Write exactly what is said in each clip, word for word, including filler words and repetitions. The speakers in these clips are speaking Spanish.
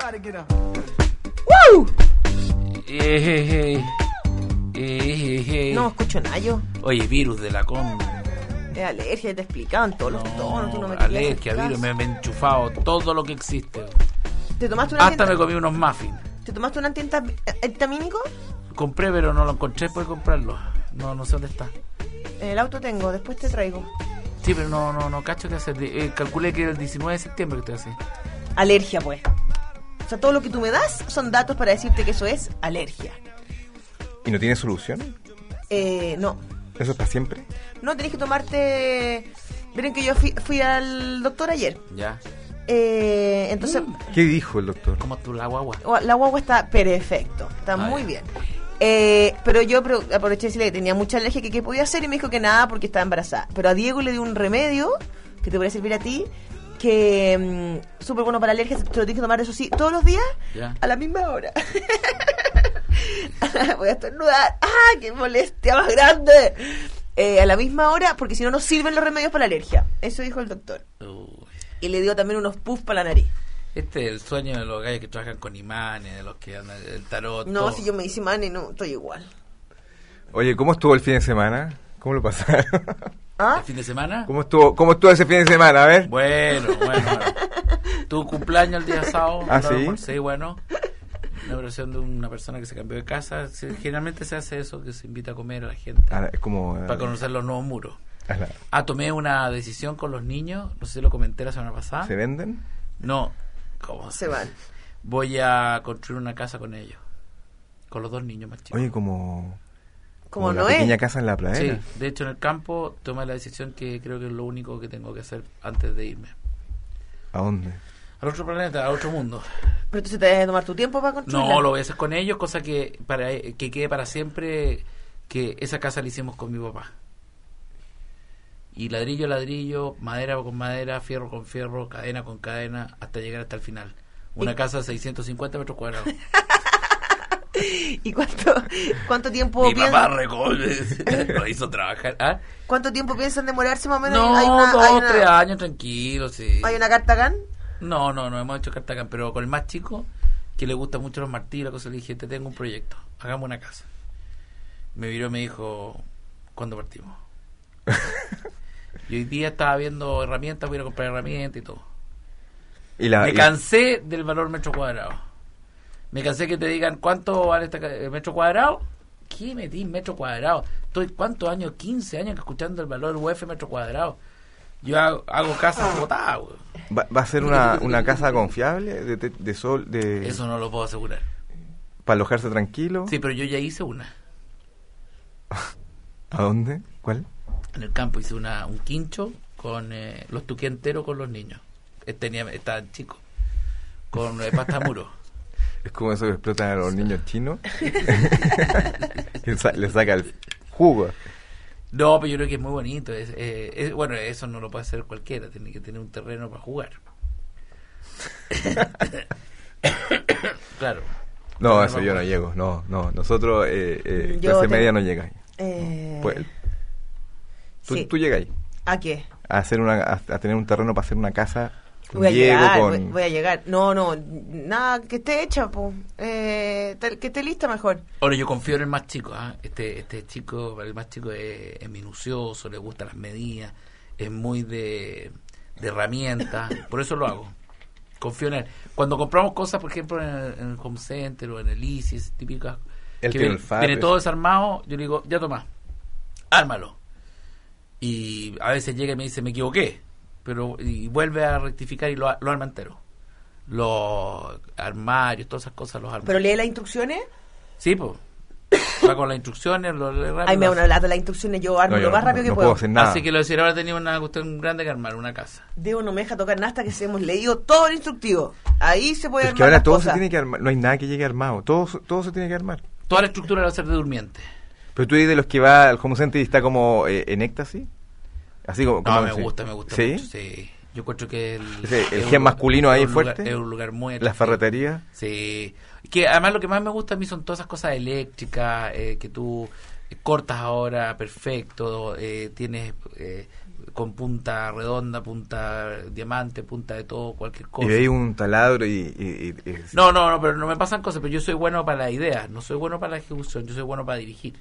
¡Woo! Eh, eh, eh. Eh, eh. No escucho nada yo. Oye, virus de la con. Es alergia, te he explicado en todos No, los tonos. Tú no me alergia, querías virus, hacer me, me he enchufado todo lo que existe. caso. ¿Te tomaste un Hasta anti- me comí unos muffins. ¿Te tomaste un antihistamínico? Compré, pero no lo encontré después de comprarlo. No, no sé dónde está. En el auto tengo, después te traigo. Sí, pero no, no, no cacho qué hacer. Eh, calculé que era el diecinueve de septiembre que estoy así. Alergia, pues. O sea, todo lo que tú me das son datos para decirte que eso es alergia. ¿Y no tiene solución? Eh, no. ¿Eso es para siempre? No, tenés que tomarte... Miren que yo fui, fui al doctor ayer. Ya. Eh, entonces, ¿Qué dijo el doctor? ¿Cómo tú la guagua? la guagua está perfecto. Está Ah, muy ya. bien. Eh, pero yo pero, aproveché de decirle que tenía mucha alergia, que qué podía hacer, y me dijo que nada porque estaba embarazada. Pero a Diego le dio un remedio que te podría servir a ti, que mm, súper bueno para alergias. Te lo tienes que tomar, eso sí, todos los días, Ya. a la misma hora. Voy a estornudar. ¡Ah, qué molestia más grande! Eh, a la misma hora, porque si no, no sirven los remedios para la alergia. Eso dijo el doctor. Uy. Y le dio también unos puffs para la nariz. Este es el sueño de los gallos que trabajan con imanes, de los que andan el tarot. No, todo. si yo me hice man y no, estoy igual. Oye, ¿cómo estuvo el fin de semana? ¿Cómo lo pasaron? ¿Ah? ¿El fin de semana? ¿Cómo estuvo, ¿Cómo estuvo ese fin de semana? A ver. Bueno, bueno, bueno. Tu cumpleaños el día sábado. ¿Ah, ¿no? sí? Sí, bueno. Una versión de una persona que se cambió de casa. Se- generalmente se hace eso, que se invita a comer a la gente. Ah, es como... Para conocer los nuevos muros. ah, la- Ah, tomé una decisión con los niños. No sé si lo comenté la semana pasada. ¿Se venden? No. ¿Cómo Se van. Voy a construir una casa con ellos. Con los dos niños más chicos. Oye, como... Como la no pequeña es. casa en la Sí, pradera. de hecho en el campo tomé la decisión que creo que es lo único que tengo que hacer antes de irme. ¿A dónde? Al otro planeta, al otro mundo. Pero entonces te debes tomar tu tiempo para construirla. No, lo voy a hacer con ellos, cosa que para que quede para siempre que esa casa la hicimos con mi papá. Y ladrillo a ladrillo, madera con madera, fierro con fierro, cadena con cadena, hasta llegar hasta el final. Una ¿Y? casa de seiscientos cincuenta metros cuadrados. ¿Y cuánto, cuánto tiempo Mi papá piensan? recoge, lo hizo trabajar. ¿Ah? ¿Cuánto tiempo piensan demorarse más o menos? No, hay una, dos, hay una, tres años, tranquilo, sí. ¿Hay una carta GAN? No, no, no hemos hecho Cartagán, pero con el más chico, que le gusta mucho los martillos, la cosa, le dije, te tengo un proyecto, hagamos una casa. Me miró y me dijo, ¿cuándo partimos? Y hoy día estaba viendo herramientas, voy a ir a comprar herramientas y todo. Y la, Me y- cansé del valor metro cuadrado. Me cansé que te digan, ¿cuánto vale este ca- el metro cuadrado? ¿Qué metí metro cuadrado? Estoy, ¿cuántos años? quince años escuchando el valor U F metro cuadrado. Yo hago, hago casas botadas, güey. ¿Va, va a ser una, una casa confiable de, de, de sol, de Eso no lo puedo asegurar. para alojarse tranquilo? Sí, pero yo ya hice una. ¿A dónde? ¿Cuál? En el campo hice una un quincho con eh, los tuqué enteros con los niños. Eh, Tenía, estaban chicos. Con eh, pasta muro. Es como eso que explotan a los niños chinos. Que sa- le saca el jugo. No, pero yo creo que es muy bonito. Es, eh, es- bueno, eso no lo puede hacer cualquiera. Tiene que tener un terreno para jugar. Claro. No, Terreno eso para yo no jugar. llego. No, no. Nosotros, eh, eh, Yo clase te- media no llega. Eh, Pues, tú, sí. tú llegas ahí ¿A qué? a hacer una, a, a tener un terreno para hacer una casa con Voy a Diego, llegar, con... voy, voy a llegar. No, no, nada, que esté hecha, po. Eh, te- que esté lista mejor. Ahora yo confío en el más chico. ¿ah? Este este chico, para el más chico es, es minucioso, le gustan las medidas, es muy de, de herramientas. Por eso lo hago. Confío en él. Cuando compramos cosas, por ejemplo, en el, en el Home Center o en el Easy, esas típicas, Él que tiene viene, el fab, viene eso. todo desarmado, yo le digo, ya toma, ármalo. Y a veces llega y me dice, me equivoqué, pero y vuelve a rectificar y lo, lo arma entero. Los armarios, todas esas cosas los arma. Pero lee las instrucciones. Sí, pues. Va con las instrucciones, lo lee rápido. Ay, me da una lata las instrucciones, yo armo No, yo lo más no- rápido no que puedo puedo. hacer nada. Así que lo decir, ahora tenía una cuestión grande que armar, una casa. Diego no me deja tocar nada hasta que se hemos leído todo el instructivo. Ahí se puede Es armar que ahora las todo cosas. se tiene que armar. No hay nada que llegue armado. Todo, todo se tiene que armar. Toda la estructura va a ser de durmiente. Pero tú eres de los que va al Home Center y está como eh, en éxtasis. Así como... No, como me así. gusta, me gusta ¿Sí? mucho. Sí. Yo encuentro que el, Ese- el es gen un- masculino ahí es un lugar- fuerte. es un lugar muy Las atractivo. ferreterías. Sí. Que además lo que más me gusta a mí son todas esas cosas eléctricas, eh, que tú cortas ahora perfecto, eh, tienes eh, con punta redonda, punta diamante, punta de todo, cualquier cosa. Y veis un taladro y... y, y, y... No, no, no, pero no me pasan cosas, pero yo soy bueno para la idea, no soy bueno para la ejecución, yo soy bueno para dirigir.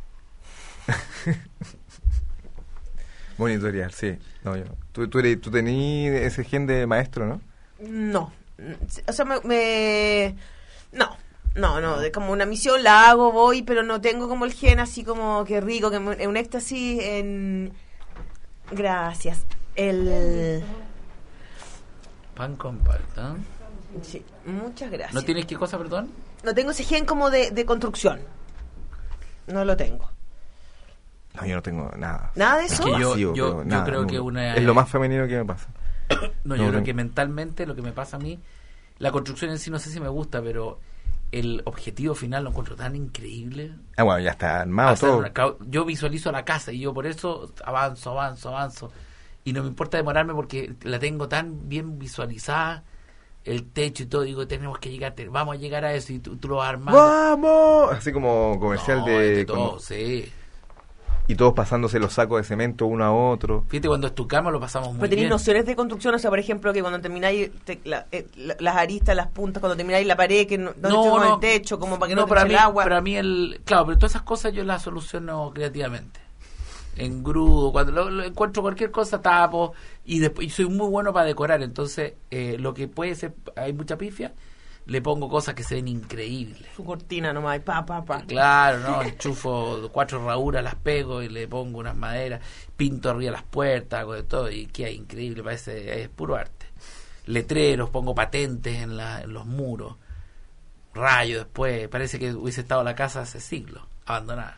Monitorear, sí. No, yo. Tú, tú, eres, tú tenías ese gen de maestro, ¿no? No. O sea, me... me... No. No, no, de como una misión la hago, voy, pero no tengo como el gen así como que rico, que me- un éxtasis en... Gracias. El... Pan con palta. Sí, muchas gracias. ¿No tienes qué cosa, perdón? No tengo ese gen como de, de construcción. No lo tengo. No, yo no tengo nada. ¿Nada de eso? que yo- Vacío, yo- pero yo nada, creo no. que una- Es lo más femenino que me pasa. No, No, yo creo no. que mentalmente lo que me pasa a mí, la construcción en sí no sé si me gusta, pero el objetivo final lo encuentro tan increíble. Ah, bueno, ya está armado Hacer todo. una ca- yo visualizo la casa y yo por eso avanzo, avanzo, avanzo. Y no me importa demorarme porque la tengo tan bien visualizada, el techo y todo. Digo, tenemos que llegar, te- vamos a llegar a eso y tú, tú lo vas armando. ¡Vamos! Así como comercial No, de... es todo, cuando- sí. Y todos pasándose los sacos de cemento uno a otro. Fíjate, cuando estucamos lo pasamos muy Pero tenéis bien. nociones de construcción, o sea, por ejemplo, que cuando termináis te- la- eh, la- las aristas, las puntas, cuando termináis la pared, que no, donde No, con no. el techo, como para que no, te para eche mí, el agua. para mí el... Claro, pero todas esas cosas yo las soluciono creativamente. En grudo, cuando lo, lo encuentro cualquier cosa, tapo. Y después y soy muy bueno para decorar. Entonces, eh, lo que puede ser... Hay mucha pifia. Le pongo cosas que se ven increíbles. Su cortina nomás, y pa, pa, pa. Claro, ¿no? Enchufo cuatro raúras, las pego y le pongo unas maderas. Pinto arriba las puertas, hago de todo. Y queda increíble, parece... Es puro arte. Letreros, pongo patentes en, la, en los muros. Rayo después. Parece que hubiese estado la casa hace siglos, abandonada.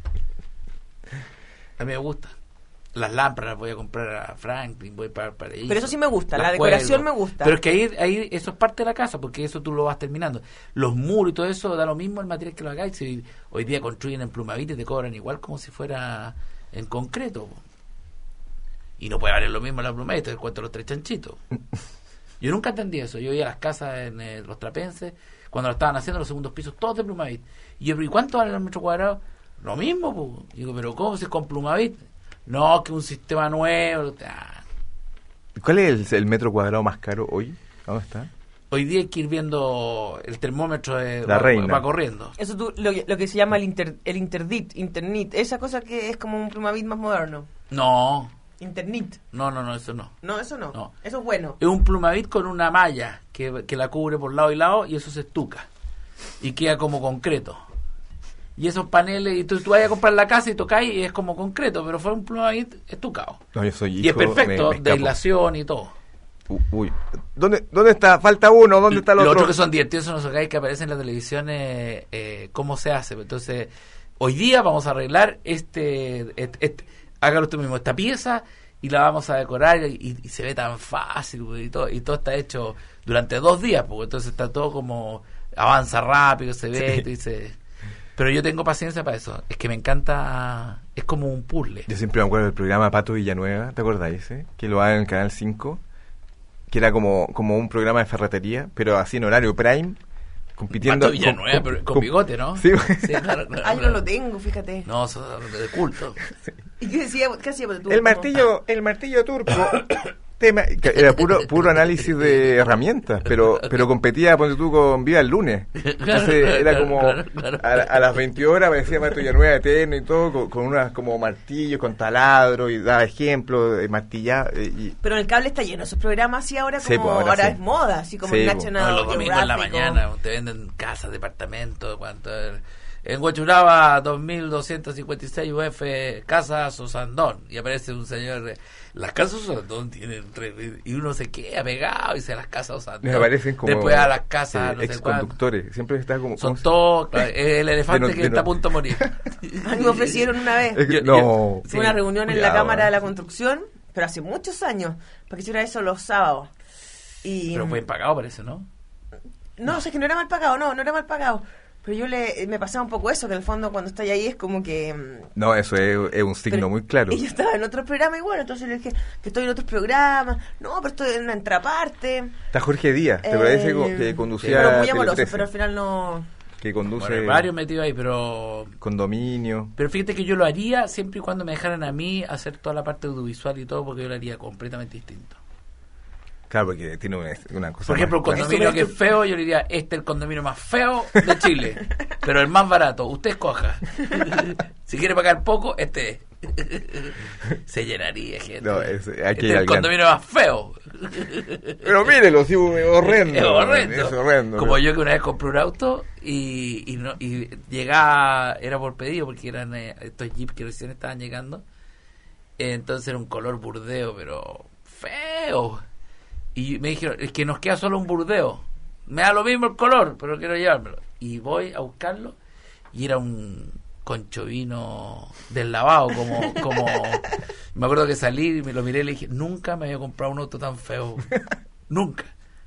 A mí me gusta. Las lámparas voy a comprar a Franklin, voy para paraíso. Pero eso sí me gusta, Las la decoración cuelgo. me gusta. Pero es que ahí, ahí eso es parte de la casa, porque eso tú lo vas terminando. Los muros y todo eso da lo mismo el material que lo hagáis. Si hoy día construyen en Plumavit y te cobran igual como si fuera en concreto. Po. Y no puede valer lo mismo la Plumavit, te cuento los tres chanchitos. Yo nunca entendí eso. Yo iba a las casas en eh, los trapenses, cuando lo estaban haciendo, los segundos pisos, todos de Plumavit. Y yo, ¿y cuánto vale el metro cuadrado? Lo mismo, po. Digo, ¿pero cómo si es con Plumavit? No, que un sistema nuevo. Ah. ¿Cuál es el, el metro cuadrado más caro hoy? ¿Dónde está? Hoy día hay que ir viendo el termómetro de, La va, reina. va corriendo. Eso tú, lo, que- lo que se llama el, inter, el interdit, internet, esa cosa que es como un Plumavit más moderno. No, Internet. no, no, no, eso no. No, eso no. No. Eso es bueno. Es un Plumavit con una malla que, que la cubre por lado y lado y eso se estuca. Y queda como concreto. Y esos paneles, y tú, tú vas a comprar la casa y tocáis y es como concreto, pero fue un Plumavit estucado. No, yo soy hijo. Y es perfecto, me- me de escapo. aislación y todo. U- Uy, ¿Dónde, ¿dónde está? Falta uno, ¿dónde está el Lo otro? otro que son divertidos son los sacáis que aparecen en la televisión, eh, eh, cómo se hace. Entonces, hoy día vamos a arreglar este, este, este- hágalo usted mismo, esta pieza y la vamos a decorar y, y se ve tan fácil, güey, y todo, y todo está hecho durante dos días, porque entonces está todo como avanza rápido, se ve, Sí. y tú dices, pero yo tengo paciencia para eso, es que me encanta, es como un puzzle. Yo siempre me acuerdo del programa Pato Villanueva, ¿te acordáis? Eh? Que lo daban en el Canal cinco, que era como, como un programa de ferretería, pero así en horario prime, compitiendo... Pato Villanueva, pero con bigote, ¿no? Sí, Sí, claro, claro, Ah, yo no claro. lo tengo, fíjate. No, eso es de culto. ¿Y qué decía? ¿Qué hacía? Tú, El como- martillo, el martillo turco. tema- que era puro puro análisis de herramientas, pero pero competía, ponte tú, con Viva el Lunes. Entonces era como Claro, claro. a, a las veinte horas aparecía Marto Villanueva eterno y todo, con, con unas como martillos, con taladro, y daba ejemplos de martillar. eh, Y, Pero en el cable está lleno esos programas así ahora como Sí, pues, ahora ahora, sí. es moda, así como Sí, en pues. National No, los domingos en la Geographic o- mañana te venden casas, departamentos, cuánto es. En Huachuraba, dos mil doscientos cincuenta y seis U F, Casa Sosandón. Y aparece un señor, eh, las casas Sosandón tienen tres, y uno se queda pegado y dice las casas Sosandón. me aparecen como Después a las casas, eh, no sé ex cuánto. conductores. Siempre está como... Son ¿cómo se- todos, claro, el elefante De no- que de está no- a punto de morir. A mí me ofrecieron una vez. Es que- Yo- no. yo- Fue una reunión en la Cuidado, Cámara de la eh. Construcción, pero hace muchos años, para que hiciera eso los sábados. Y Pero buen pagado parece, ¿no? no, o sea, que no era mal pagado, no, no era mal pagado. Pero yo le me pasaba un poco eso, que en el fondo cuando estoy ahí es como que... mm, No, eso es, es un signo pero- muy claro. Y yo estaba en otro programa igual, entonces le dije que estoy en otros programas. No, pero estoy en una entraparte. Está Jorge Díaz, ¿te Eh, parece co- que sí, conducía Pero muy Tele amoroso, trece? pero al final no... que conduce Bueno, hay varios metidos ahí, pero... condominio. Pero fíjate que yo lo haría siempre y cuando me dejaran a mí hacer toda la parte audiovisual y todo, porque yo lo haría completamente distinto. Claro, porque tiene una, una cosa. Por ejemplo, un más- condominio que es feo, yo le diría, este es el condominio más feo de Chile, pero el más barato, usted escoja. Si quiere pagar poco, este es. Se llenaría, gente. No, es- hay que este ir es al el grano. condominio más feo. Pero mírelo, sí, es horrendo. Es horrendo. Es horrendo. Como yo que una vez compré un auto y, y, no, y llegaba, era por pedido porque eran eh, estos jeeps que recién estaban llegando. Entonces era un color burdeo, pero feo. Y me dijeron, es que nos queda solo un burdeo. Me da lo mismo el color, pero quiero llevármelo. Y voy a buscarlo y era un conchovino del lavado, como, como me acuerdo que salí y me lo miré y le dije, nunca me había comprado un auto tan feo. Nunca.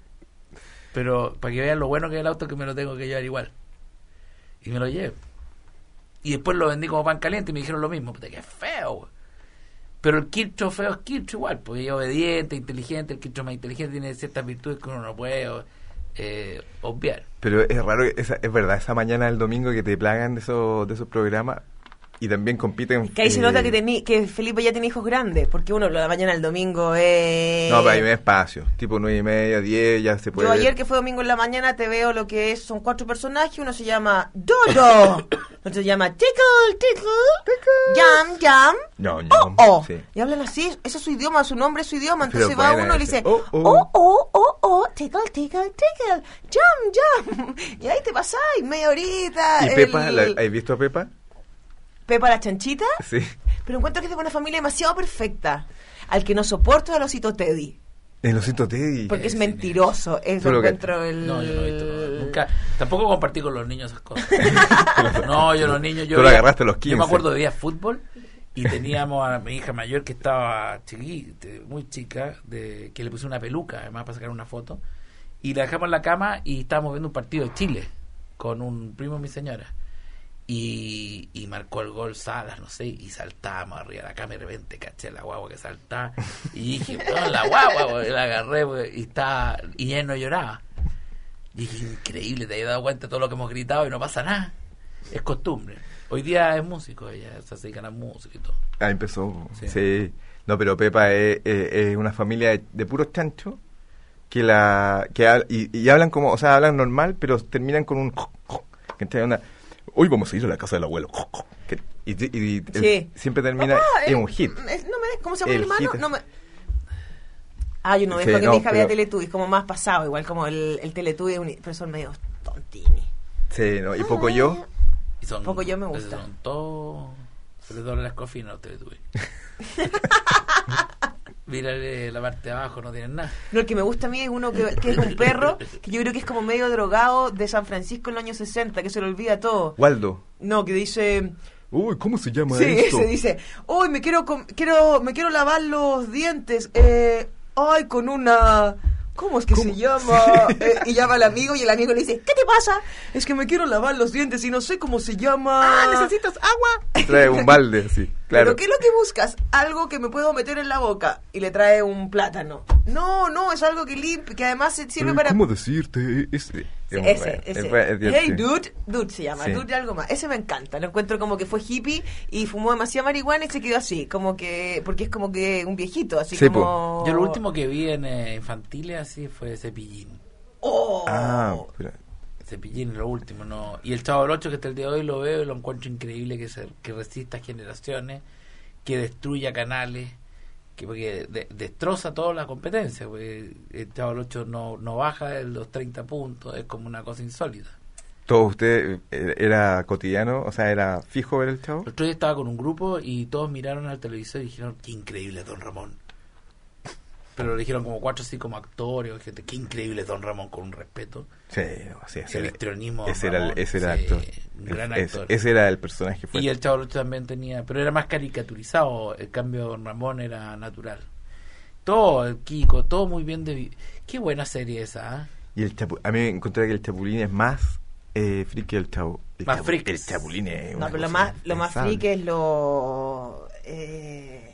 Pero para que vean lo bueno que es el auto, que me lo tengo que llevar igual. Y me lo llevé. Y después lo vendí como pan caliente y me dijeron lo mismo. Puta, que feo. Pero el Kirchhoff feo es Kirchhoff igual, porque es obediente, inteligente. El Kirchhoff más inteligente tiene ciertas virtudes que uno no puede eh, obviar. Pero es raro, esa, es verdad, esa mañana del domingo que te plagan de esos, de esos programas y también compiten. Que ahí se eh, nota que, tení, que Felipe ya tiene hijos grandes, porque uno la mañana del domingo es... No, pero hay un espacio, tipo nueve y media, diez, ya se puede. Yo ayer que fue domingo en la mañana te veo lo que es, son cuatro personajes, uno se llama Dodo, otro se llama Tickle, Tickle, Jam, Jam, No, no, Oh, oh. sí. Y hablan así, ese es su idioma, su nombre es su idioma, Pero entonces va buena uno y le ese. dice, Oh, oh, oh. oh, oh, oh, Tickle, Tickle, Tickle, Jam, Jam. Y ahí te pasáis media horita. ¿Y el- Pepa? ¿La, ¿Has visto a Pepa? Pepa la chanchita, Sí. pero encuentro que es de una familia demasiado perfecta. Al que no soporto es al osito Teddy. El osito Teddy. Porque es sí, mentiroso, es Tú lo lo que- encuentro el... No, yo no he visto. no, Nunca. Tampoco compartí con los niños esas cosas. No, yo los niños. Yo Tú lo veía- agarraste a los quince. Yo me acuerdo de día fútbol y teníamos a mi hija mayor que estaba chiquita, muy chica, de que le puse una peluca, además para sacar una foto. Y la dejamos en la cama y estábamos viendo un partido de Chile con un primo de mi señora. Y, y marcó el gol Salas, no sé, y saltábamos arriba de la cama y de repente caché la guagua que saltaba y dije, no, la guagua, güey, la agarré güey, y está y ella no lloraba. Y dije, increíble, te has dado cuenta de todo lo que hemos gritado y no pasa nada. Es costumbre. Hoy día es músico, ella se dedica a la música y todo. Ah, empezó. Sí. Sí. No, pero Pepa es, es- es una familia de, de puros chanchos que la que hab- y, y hablan como, o sea, hablan normal, pero terminan con un que te onda, hoy vamos a ir a la casa del abuelo. Que- y, y- y el- Sí. siempre termina Papá, en eh, un hit. es- no me, ¿Cómo se llama El el hermano? hit. No me... Ah, yo no dejo Sí, que no, mi hija vea pero- Teletubbies, como más pasado, igual como el, el Teletubbies, uni- pero son medio tontini. Sí, no, y poco yo. Y son, Poco yo me esos gusta. Son todos. Se les dobla la escofina, no te detuve. Mírale la parte de abajo, no tienen nada. No, el que me gusta a mí es uno que, que es un perro, que yo creo que es como medio drogado de San Francisco en los años sesenta, que se le olvida todo. Waldo. No, que dice... Uy, ¿cómo se llama Sí, esto? ese dice, uy, me quiero, com- quiero, me quiero lavar los dientes, eh, ay, con una, ¿cómo es que ¿Cómo? se llama? Eh, y llama al amigo y el amigo le dice, ¿qué te pasa? Es que me quiero lavar los dientes y no sé cómo se llama. Ah, ¿necesitas agua? Trae un balde, sí, claro. ¿Pero qué es lo que buscas? Algo que me puedo meter en la boca. Y le trae un plátano. No, no, es algo que limpia, que además se sirve Pero, para... ¿cómo decirte? Es, Sí, es ese, bueno, ese. es bueno, es Hey, divertido. dude, dude se llama, Sí. dude y algo más. Ese me encanta, lo encuentro como que fue hippie y fumó demasiada marihuana y se quedó así, como que, porque es como que un viejito, así Sí, como... Yo lo último que vi en eh, infantiles así fue Cepillín. ¡Oh! Ah, pero- Cepillín, lo último, no. Y el Chavo del Ocho, que hasta el día de hoy lo veo y lo encuentro increíble, que se, que resista a generaciones, que destruya canales, que porque de- destroza toda la competencia, porque el Chavo del Ocho no, no baja de los treinta puntos, es como una cosa insólita. ¿todo usted eh, era cotidiano? O sea, ¿era fijo ver el Chavo? El otro día estaba con un grupo y todos miraron al televisor y dijeron, qué increíble Don Ramón. Pero lo dijeron como cuatro así como actores, o gente, qué increíble Don Ramón, con un respeto. Sí, no, sí, ese El era- histrionismo. ese era el, Ramón, ese era el sí, actor. un El- gran ese- actor. Ese era el personaje fuerte. Y el Chavo del Ocho también tenía, pero era más caricaturizado, el cambio de Don Ramón era natural. Todo, el Kiko, todo muy bien de... Qué buena serie esa, ¿ah? Y el Chapu- a mí me encontré que el Chapulín es más eh, friki que el Chavo. El Más Chapu- friki. El Chapulín es No, una pero lo cosa más, lo más impensable. freak es lo... Eh,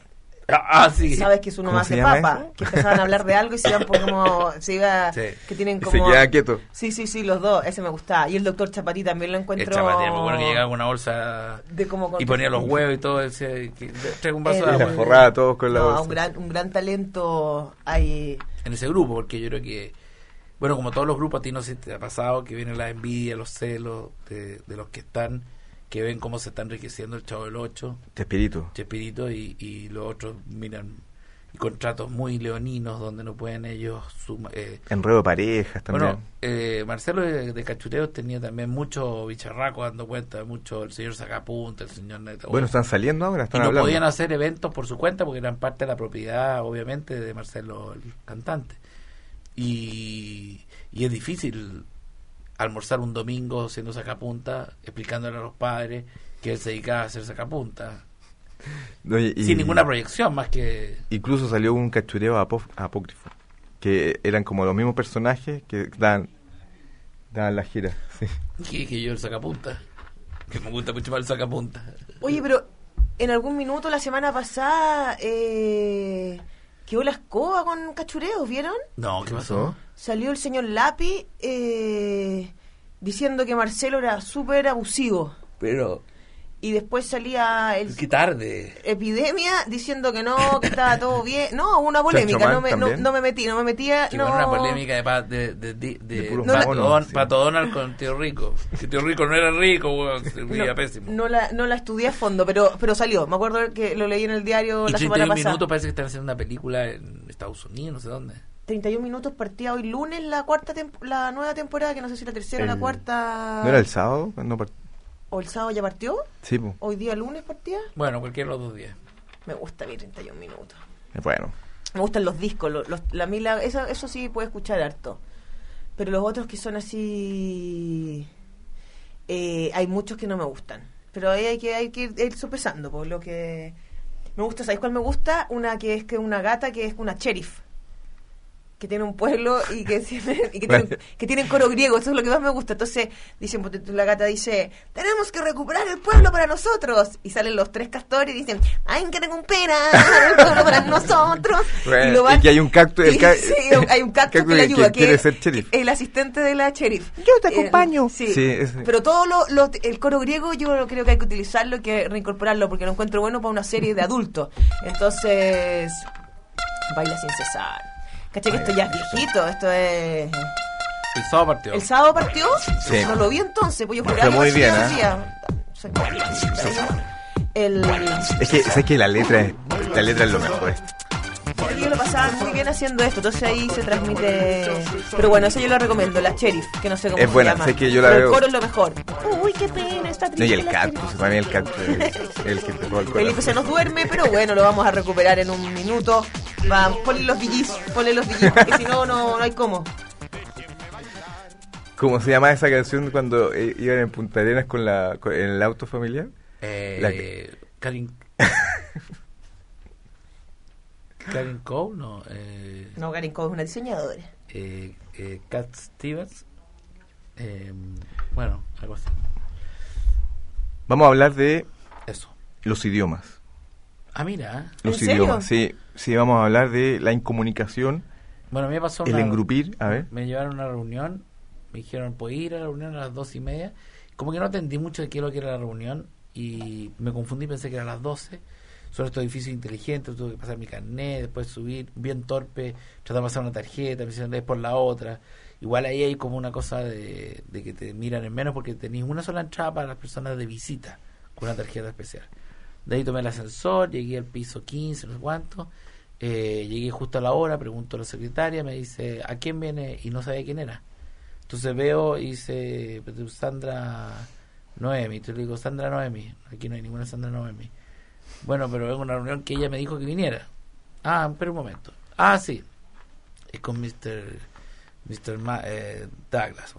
Ah, ah, sí. Sabes que es uno ¿Cómo más se de llama papa, eso? que empezaban a hablar de algo y se iban por como, se iba, Sí. que tienen Y como... se queda quieto. Sí, sí, sí, los dos, ese me gustaba. Y el doctor Chapatí también lo El encuentro... chaval era muy bueno, que llegaba con una bolsa de como y ponía los huevos y todo. Decía, que, traigo un vaso El- de Y agua. la forrada todos con la No, bolsa. un gran, un gran talento hay... En ese grupo, porque yo creo que, bueno, como todos los grupos, a ti no sé si te ha pasado que viene la envidia, los celos de, de los que están, que ven cómo se está enriqueciendo el Chavo del Ocho, Este espíritu. Chespirito, y, y los otros miran contratos muy leoninos donde no pueden ellos suma- eh, Enredo de parejas también. bueno, eh, Marcelo de, de Cachureos tenía también mucho bicharraco dando cuenta, mucho el señor Sacapunta, el señor Neto. Bueno, están saliendo ahora, y están no hablando. podían hacer eventos por su cuenta porque eran parte de la propiedad, obviamente, de Marcelo, el cantante. Y, y es difícil almorzar un domingo siendo sacapunta, explicándole a los padres que él se dedicaba a hacer sacapunta, Oye, y- sin ninguna proyección más que... Incluso salió un cachureo apó- apócrifo, que eran como los mismos personajes que dan, dan la gira. Sí. Que, que yo el sacapunta, que me gusta mucho más el sacapunta. Oye, pero en algún minuto la semana pasada eh, quedó la escoba con Cachureos, ¿vieron? No, ¿qué pasó? Salió el señor Lapi eh, diciendo que Marcelo era súper abusivo. Pero, Y después salía el qué tarde. Epidemia diciendo que no, que estaba todo bien. No, hubo una polémica, Chancho no me, Man no, también. no me metí, no me metía. Que no. bueno, una polémica de, pa- de, de, de, de, De puros Pato, monos, Don- sí. Pato Donald con Tío Rico. Que Tío Rico no era rico, weón, servía no, pésimo. no la, no la estudié a fondo, pero, pero salió. Me acuerdo que lo leí en el diario Y la treinta y semana un pasada. minutos parece que están haciendo una película en Estados Unidos, no sé dónde. treinta y un minutos partía hoy lunes la cuarta tem- la nueva temporada, que no sé si la tercera o la El- cuarta. ¿No era el sábado? No, part- ¿O el sábado ya partió? sí, po. ¿Hoy día lunes partía? Bueno, cualquiera de los dos días. Me gusta a mí treinta y un minutos. Bueno. Me gustan los discos, los, los- la mila, eso, eso sí puedo escuchar harto. Pero los otros que son así, eh, hay muchos que no me gustan. Pero ahí hay que, hay que ir, ir sopesando, por lo que me gusta. ¿Sabes cuál me gusta? Una que es que una gata que es una sheriff, que tiene un pueblo y que tiene, y que, tienen, que tienen coro griego. Eso es lo que más me gusta. Entonces dicen, ponte tú, la gata dice, tenemos que recuperar el pueblo para nosotros, y salen los tres castores y dicen, hay que recuperar el pueblo para nosotros. Bueno, lo van- y que hay un cactus, el y- ca- sí, hay un cactus que le que ayuda, quiere que ser sheriff. el asistente de la sheriff. Yo te Eh, acompaño. sí, Sí, ese. pero todo lo, lo- el coro griego yo creo que hay que utilizarlo, hay que reincorporarlo, porque lo encuentro bueno para una serie de adultos. Entonces, baila sin cesar. ¿Cachai que esto ya es viejito? Esto es... El sábado partió. ¿El sábado partió? Sí. No lo vi entonces, pues yo Fue juraba que muy partió bien, ese ¿eh? día. Soy El... Es que, ¿sabes que la letra es, la letra es lo mejor? Yo lo pasaba muy bien haciendo esto, entonces ahí se transmite. Pero bueno, eso yo lo recomiendo, la Sheriff, que no sé cómo Es se buena, llama. sé que yo la Pero veo. el coro es lo mejor. Uy, qué pena, está No, triste. y el la cactus, Sheriff. para mí el cactus es el que te roba el Felipe corazón. se nos duerme, pero bueno, lo vamos a recuperar en un minuto. Vamos, ponle los villis, ponle los villis, porque si no, no, no hay cómo. ¿Cómo se llama esa canción cuando eh, iban en Punta Arenas con la, con- en el auto familiar? Eh, La que- Karin... Karin Cole, no. Eh, No, Karen Coe es una diseñadora. eh, eh, Cat Stevens. Eh, bueno, algo así. Vamos a hablar de Eso. los idiomas. Ah, mira. Los ¿En serio? idiomas, sí. Sí, vamos a hablar de la incomunicación, Bueno, a mí me pasó el una- engrupir, a ver. Me llevaron a una reunión, me dijeron, ¿puedes ir a la reunión a las dos y media? Como que no entendí mucho de qué es lo que era la reunión y me confundí, pensé que era a las doce. Son estos edificios inteligentes, tuve que pasar mi carnet, después subir, bien torpe, tratar de pasar una tarjeta, me hicieron es por la otra. Igual ahí hay como una cosa de, de que te miran en menos porque tenéis una sola entrada para las personas de visita con una tarjeta especial. De ahí tomé el ascensor, llegué al piso quince, no sé cuánto. Eh, llegué justo a la hora, pregunto a la secretaria, me dice, ¿a quién viene? Y no sabía quién era. Entonces veo y dice, Sandra Noemi. Entonces le digo, Sandra Noemi. Aquí no hay ninguna Sandra Noemi. Bueno, pero vengo a una reunión que ella me dijo que viniera. Ah, espera un momento. Ah, sí. Es con mister mister Ma- eh, Douglas.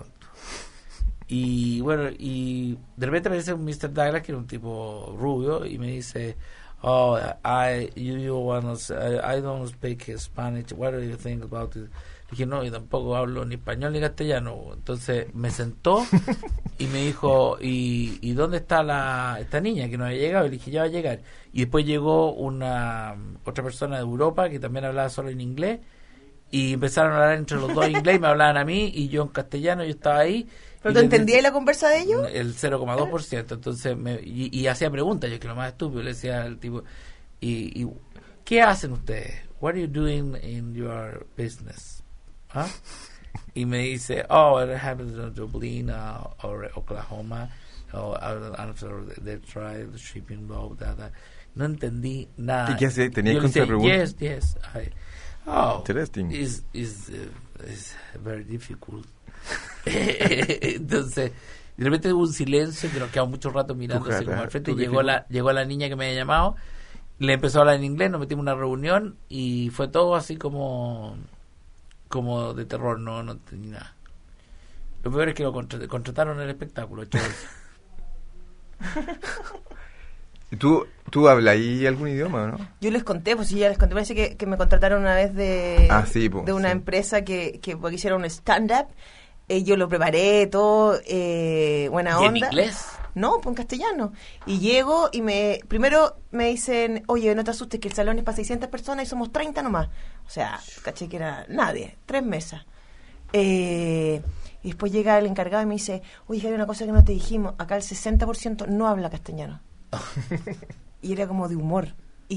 Y bueno, y de repente aparece un mister Douglas que era un tipo rubio y me dice, oh, I, you, you wanna, I, I don't speak Spanish, what do you think about it? Dije, no, yo tampoco hablo ni español ni castellano. Entonces me sentó y me dijo, ¿y, y dónde está la esta niña que no había llegado? Y le dije, ya va a llegar. Y después llegó una otra persona de Europa que también hablaba solo en inglés y empezaron a hablar entre los dos en inglés y me hablaban a mí y yo en castellano, yo estaba ahí. ¿Pero tú entendías la conversa de ellos? El cero coma dos por ciento. Entonces me, y, y hacía preguntas, yo que lo más estúpido le decía al tipo, y, y ¿qué hacen ustedes? What are you doing in your business? ¿Ah? Y me dice, oh, it happens in Dublin uh, or Oklahoma, or after they try the shipping law, that, that. No entendí nada. ¿Y qué hace? ¿Tenías Yo le decía, contrapreguntas? yes, yes. I, oh, Interesting. Is is uh, is very difficult. Entonces, de repente hubo un silencio que nos quedamos mucho rato mirando así como al frente. Y llegó la llegó la niña que me había llamado, le empezó a hablar en inglés, nos metimos en una reunión y fue todo así como como de terror, no no tenía nada. Lo peor es que lo contra- contrataron en el espectáculo. ¿Tú, ¿Tú hablas ahí algún idioma, no? Yo les conté, pues sí, ya les conté, parece que, que me contrataron una vez de, Ah, sí, po, de una sí. empresa que, que porque hicieron un stand-up, eh, yo lo preparé, todo, eh, buena ¿Y en onda. inglés? No, pues en castellano. Y llego y me primero me dicen, oye, no te asustes que el salón es para seiscientas personas y somos treinta nomás. O sea, caché que era nadie, tres mesas. Eh, y después llega el encargado y me dice, oye, hay una cosa que no te dijimos, acá el sesenta por ciento no habla castellano. Y era como de humor.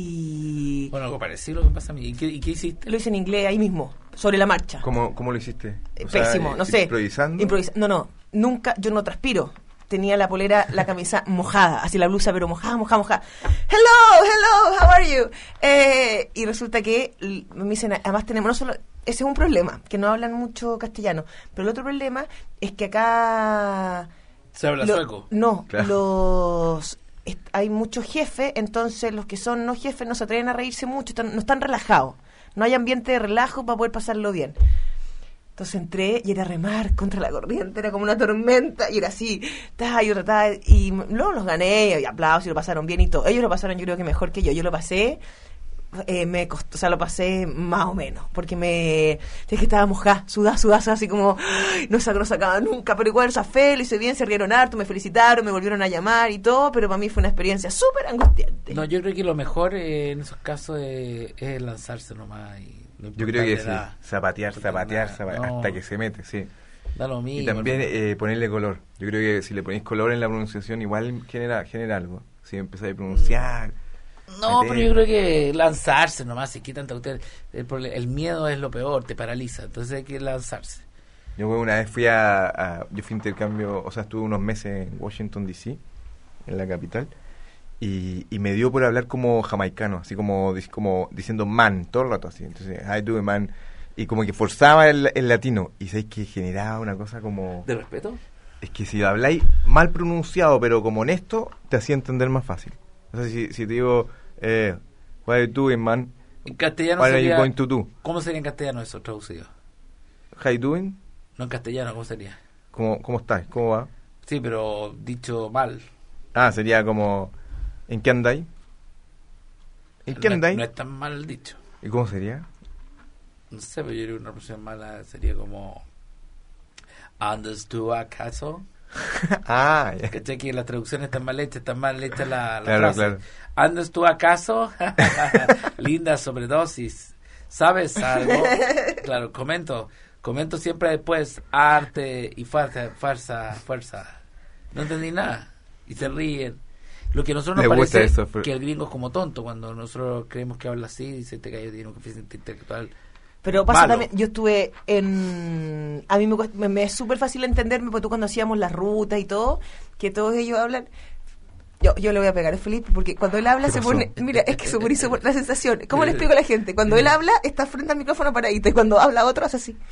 Y Bueno, algo parecido lo que pasa a mí. ¿Y qué, y qué hiciste? lo hice en inglés ahí mismo, sobre la marcha. ¿Cómo, cómo lo hiciste? Eh, O sea, Pésimo, eh, no sé. ¿Improvisando? Improvisa- no, no, nunca, yo no transpiro. Tenía la polera, la camisa mojada, así la blusa, pero mojada, mojada, mojada. Hello, hello, how are you? Eh, y resulta que l- me dicen, además tenemos, no solo, ese es un problema, que no hablan mucho castellano, pero el otro problema es que acá... ¿Se habla lo- sueco? No, Claro. los... est- hay muchos jefes, entonces los que son no jefes no se atreven a reírse mucho, están- no están relajados. No hay ambiente de relajo para poder pasarlo bien. Entonces entré y era remar contra la corriente, era como una tormenta y era así, ta, y otra, ta, y m- luego los gané, y aplausos y lo pasaron bien y todo. Ellos lo pasaron yo creo que mejor que yo, yo lo pasé, eh, me costó, o sea, lo pasé más o menos, porque me, es que estaba mojada, sudada, sudada, así como, ay, no sacaba, no sacaba nunca, pero igual zafé, lo hice bien, se rieron harto, me felicitaron, me volvieron a llamar y todo, pero para mí fue una experiencia súper angustiante. No, yo creo que lo mejor eh, en esos casos es, es lanzarse nomás. Y no Yo creo que importarle sí. nada. Zapatear, No zapatear, nada, zapatear no. hasta que se mete, sí. Da lo mismo. Y también ¿no? eh, ponerle color. Yo creo que si le ponéis color en la pronunciación, igual genera, genera algo. Si empezáis a pronunciar. No, meter. pero yo creo que lanzarse nomás, si quitan tanta el, prole- el miedo es lo peor, te paraliza, entonces hay que lanzarse. Yo una vez fui a, a- Yo fui a intercambio, o sea, estuve unos meses en Washington, D C, en la capital, y, y me dio por hablar como jamaicano, así como, dic- como diciendo man, todo el rato así. Entonces, I do man. Y como que forzaba el, el latino. Y sabéis que generaba una cosa como... ¿De respeto? Es que si habláis mal pronunciado, pero como honesto, te hacía entender más fácil. O sea, si, si te digo, eh, what are you doing, man? En castellano What are sería... you going to do? ¿Cómo sería en castellano eso traducido? How you doing? No en castellano, ¿cómo sería? ¿Cómo, cómo estás? ¿Cómo va? Sí, pero dicho mal. Ah, sería como, ¿en qué andáis? ¿En qué No, andáis? no es tan mal dicho. ¿Y cómo sería? No sé, pero yo creo que una persona mala sería como... ¿Andas tú acaso? Ah, ya. ¿Cachai? Que las traducciones están mal hechas, están mal hechas la, la Claro, frase. claro. ¿Andas tú acaso? Linda sobredosis. ¿Sabes algo? Claro, comento. Comento siempre después arte y fuerza, fuerza, fuerza. No entendí nada. Y se ríen. Lo que a nosotros nos Me gusta parece eso, pero- que el gringo es como tonto. Cuando nosotros creemos que habla así, dice, te callo, tiene un coeficiente intelectual. Pero pasa malo. también, yo estuve en... A mí me, cuesta- me, me es súper fácil entenderme, porque tú cuando hacíamos las rutas y todo, que todos ellos hablan... Yo, yo le voy a pegar a Felipe, porque cuando él habla ¿Qué se pasó? pone... Mira, es que se pone insopor- la sensación. ¿Cómo le explico a la gente? Cuando él habla, está frente al micrófono paradito, y cuando habla otro, hace así.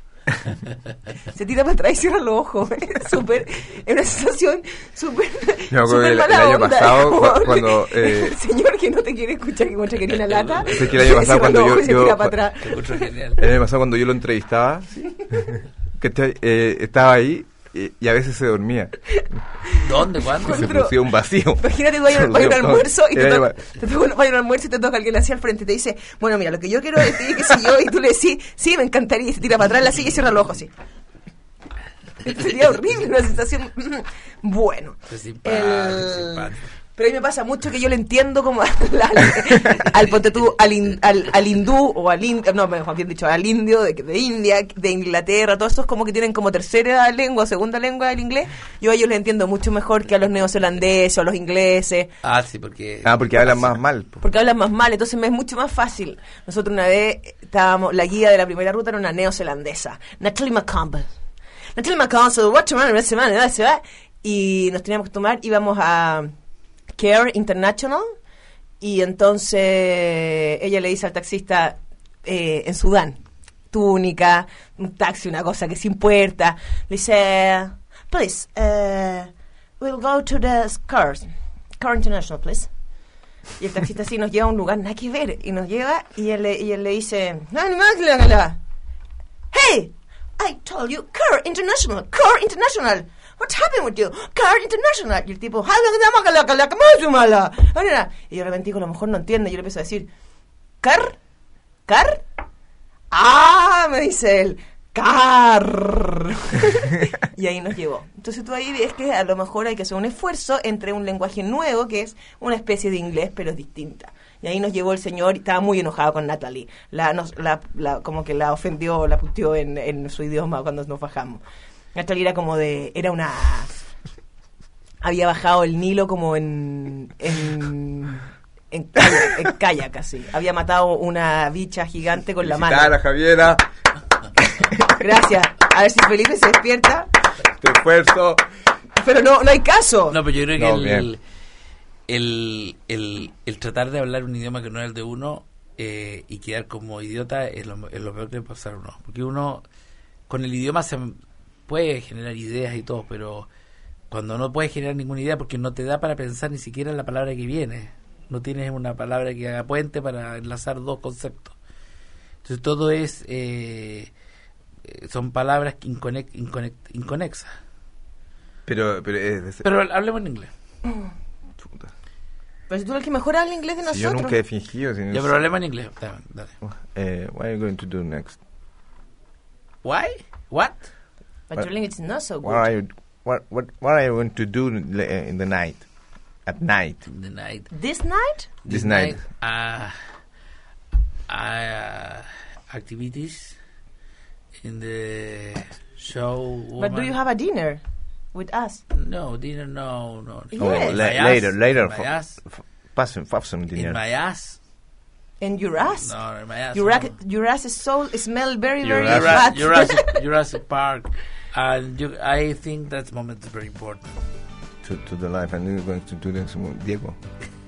Se tira para atrás y cierra los ojos. Es súper... Es una sensación súper... Yo me acuerdo súper el- el mala año onda. pasado, Es como cu- cuando, eh, el señor que no te quiere escuchar, que encuentra que tiene una lata, Es que el año pasado cierra cuando los yo- ojos y se yo- tira para atrás. Que encuentro genial. El año pasado cuando yo lo entrevistaba, que eh, estaba ahí y, y a veces se dormía. ¿Dónde? ¿Cuándo? Se Pero- producía un vacío. Imagínate que vaya, Se vaya a un producía- almuerzo y te, Era to- igual. te toca, vaya a un almuerzo y te toca alguien así al frente y te dice, bueno, mira, lo que yo quiero decir, qué sé yo, y tú le decís, sí, me encantaría, y se tira para atrás en la silla y cierra los ojos así. Sería horrible, una sensación. Bueno, Qué simpático, qué el- simpático. pero a mí me pasa mucho que yo le entiendo como al, al, al ponte tú, al, in- al, al hindú o al indio, no, mejor bien dicho, al indio de, de India, de Inglaterra, todos estos como que tienen como tercera lengua, segunda lengua el inglés. Yo a ellos les entiendo mucho mejor que a los neozelandeses o a los ingleses. Ah, sí, porque... Ah, porque hablan más mal. po. Porque hablan más mal, entonces me es mucho más fácil. Nosotros una vez estábamos, la guía de la primera ruta era una neozelandesa, Natalie McCampbell. Natalie McCampbell, what you want, semana, se va. Y nos teníamos que tomar, íbamos a Care International, y entonces ella le dice al taxista eh, en Sudán, túnica, un taxi, una cosa que sin puerta, le dice, please, uh, we'll go to the cars, Car International, please. Y el taxista así nos lleva a un lugar, nada que ver, y nos lleva, y él, le- y él le dice, hey, I told you, Car International, Car International. What's happened with you? Car International. Y el tipo, y yo de repente digo, a lo mejor no entiende, y yo le empiezo a decir, Car, Car. Ah, me dice él, Car. Y ahí nos llevó. Entonces tú ahí ves que a lo mejor hay que hacer un esfuerzo entre un lenguaje nuevo, que es una especie de inglés, pero es distinta. Y ahí nos llevó el señor, y estaba muy enojado con Natalie. La, nos, la, la, como que la ofendió, la puteó en, en su idioma cuando nos bajamos. Natalie era como de, era una, había bajado el Nilo como en, en, en kayak, en kayak así. Había matado una bicha gigante con la mano. Felicitar a Javiera, Gracias. A ver si Felipe se despierta. tu esfuerzo. Pero no, no hay caso. No, pero yo creo que No, el, bien. el, el, el tratar de hablar un idioma que no es el de uno eh, y quedar como idiota es lo, es lo peor que puede pasar a uno. Porque uno, con el idioma se puede generar ideas y todo, pero cuando no puedes generar ninguna idea porque no te da para pensar ni siquiera en la palabra que viene. No tienes una palabra que haga puente para enlazar dos conceptos. Entonces todo es... Eh, son palabras inconex, inconex, inconexas. Pero, pero es... Pero hablemos en inglés. Chuta. Pero si tú eres el que mejor habla inglés de Si yo nosotros. nunca he fingido. Si no Ya, sé- pero hablemos en inglés. Dale, dale. Eh, what are you going to do next? Why? What? But your language is not so good. What are you, what, what, what are you going to do le- in the night? At night. The night. This night? This night. Uh, uh, activities in the show. But do woman. you have a dinner with us? No, dinner, no, no. Yes. Oh, Yes. la- My ass, later, later. in my for- ass, f- Pass some, have some in dinner. my ass. And your ass? No, in my ass. Your, no. ac- your ass is so smell very, Your very ass- Jura- bad. Jurassic, Jurassic Park. And you, I think that moment is very important. To, to the life, and you're going to do this, Diego.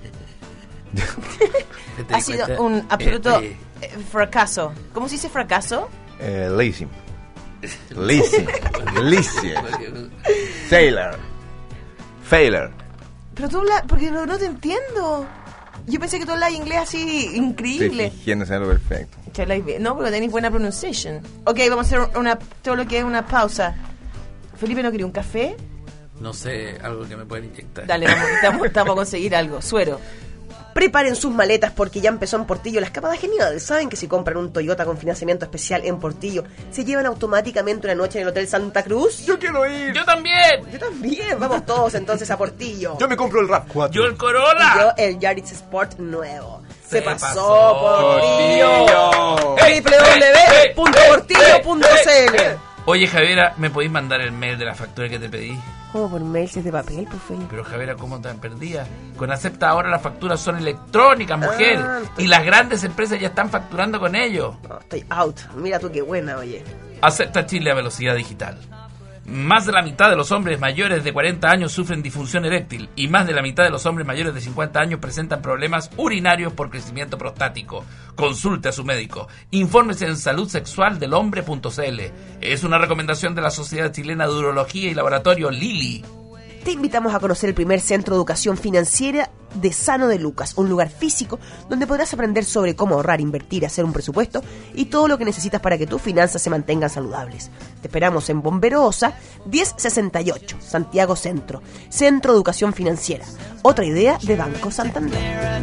¿Te Ha di sido cuenta? un absoluto Eh, eh, fracaso. ¿Cómo se dice fracaso? Eh, lazy. Lazy. Lazy. eh, Sailor. Failure. Pero tú hablas, porque no, no te entiendo. Yo pensé que tú hablas inglés así Estoy increíble. fingiéndose algo perfecto. Que habláis bien. No, pero tenéis buena pronunciación. Ok, vamos a hacer una, todo lo que es una pausa. Felipe, ¿no quería un café? No sé, algo que me pueden inyectar. Dale, vamos, estamos, estamos a conseguir algo. Suero. Preparen sus maletas porque ya empezó en Portillo la escapada genial. Saben que si compran un Toyota con financiamiento especial en Portillo, se llevan automáticamente una noche en el Hotel Santa Cruz. Yo quiero ir. ¡Yo también! Yo también, vamos todos entonces a Portillo. Yo me compro el RAV cuatro. ¡Yo el Y yo Corolla! el Yaris Sport nuevo. Se, Se pasó, pasó, Portillo. Portillo. doble u doble u doble u punto portillo punto c l. Oye, Javiera, ¿me podéis mandar el mail de la factura que te pedí? ¿Cómo por mail si es de papel, pues Felipe? Pero Javiera, ¿cómo te perdías? Con Acepta ahora las facturas son electrónicas, mujer. Ah, estoy- Y las grandes empresas ya están facturando con ellos. No, estoy out. Mira tú qué buena, oye. Acepta Chile a velocidad digital. Más de la mitad de los hombres mayores de cuarenta años sufren disfunción eréctil y más de la mitad de los hombres mayores de cincuenta años presentan problemas urinarios por crecimiento prostático. Consulte a su médico. Infórmese en salud sexual del hombre punto c l. Es una recomendación de la Sociedad Chilena de Urología y Laboratorio Lili. te invitamos a conocer el primer centro de educación financiera de Sano de Lucas, un lugar físico donde podrás aprender sobre cómo ahorrar, invertir, hacer un presupuesto y todo lo que necesitas para que tus finanzas se mantengan saludables. Te esperamos en Bombero Osa, diez sesenta y ocho, Santiago Centro, Centro de Educación Financiera. Otra idea de Banco Santander.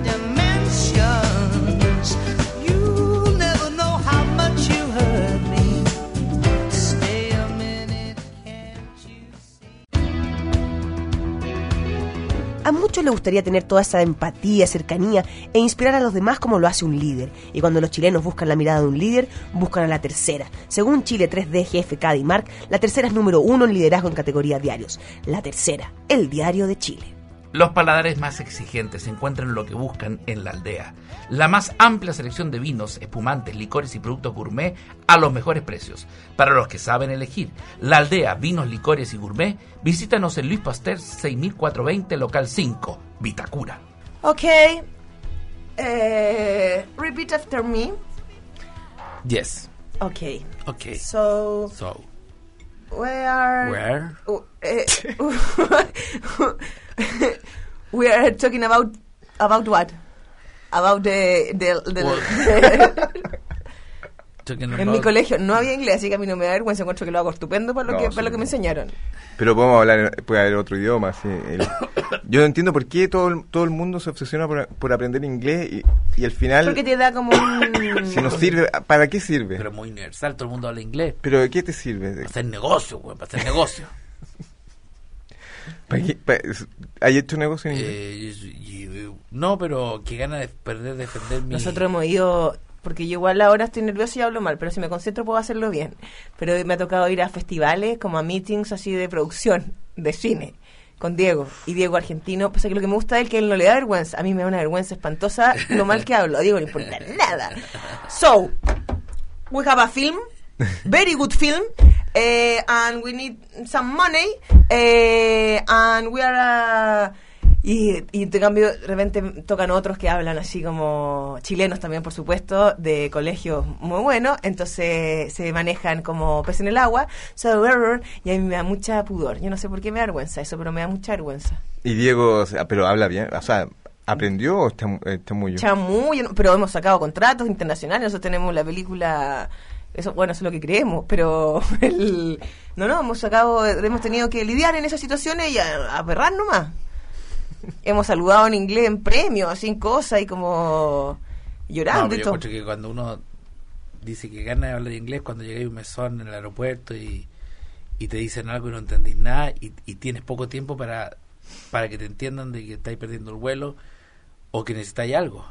A muchos les gustaría tener toda esa empatía, cercanía e inspirar a los demás como lo hace un líder. Y cuando los chilenos buscan la mirada de un líder, buscan a la tercera. Según Chile tres D G F K Dimark, la tercera es número uno en liderazgo en categoría diarios. La tercera, el diario de Chile. Los paladares más exigentes encuentran lo que buscan en La Aldea. La más amplia selección de vinos, espumantes, licores y productos gourmet a los mejores precios. Para los que saben elegir, La Aldea, vinos, licores y gourmet, visítanos en Luis Pasteur seis mil cuatrocientos veinte, local cinco, Vitacura. Ok. Eh, repeat after me. Yes. Ok. Okay. So, So, where... where? Uh, eh, we are talking about about what? About the, the, the, Talking En mi about- colegio no había inglés, así que a mí no me da vergüenza, encuentro que lo hago estupendo para lo, No, que, sí, para lo que no. me enseñaron. Pero podemos hablar, puede haber otro idioma. Sí. El- yo no entiendo por qué todo el, todo el mundo se obsesiona por, por aprender inglés y, y al final, Porque te da como un... si nos sirve, ¿para qué sirve? Pero muy universal, todo el mundo habla inglés. ¿Pero de qué te sirve? Para hacer negocio, güey, para hacer negocio. ¿Para qué? ¿Para- ¿Hay hecho negocio en inglés? Eh, y- y- no, pero qué gana de perder, defender mi... Nosotros hemos ido... Porque yo igual ahora estoy nerviosa y hablo mal, pero si me concentro puedo hacerlo bien. Pero me ha tocado ir a festivales, como a meetings así de producción, de cine, con Diego. Y Diego argentino, pues que lo que me gusta de él es que él no le da vergüenza. A mí me da una vergüenza espantosa lo mal que hablo. A Diego no le importa nada. So, we have a film, very good film, eh, and we need some money, eh, and we are... Uh, Y, y de cambio, de repente tocan otros que hablan así como chilenos también, por supuesto, de colegios muy buenos, entonces se manejan como pez en el agua, so, y a mí me da mucha pudor. Yo no sé por qué me da vergüenza eso, pero me da mucha vergüenza. Y Diego, o sea, pero habla bien, o sea, ¿aprendió o está, está muy yo? Chamuyo, pero hemos sacado contratos internacionales, nosotros tenemos la película... Eso, bueno, eso es lo que creemos, pero el, no, no, hemos sacado, hemos tenido que lidiar en esas situaciones y a, a perrar nomás. Hemos saludado en inglés en premios, así en cosas y como llorando No, y pero yo todo. encuentro que cuando uno dice que gana de hablar inglés, cuando llegáis a un mesón en el aeropuerto y, y te dicen algo y no entendís nada y, y tienes poco tiempo para, para que te entiendan de que estáis perdiendo el vuelo o que necesitáis algo.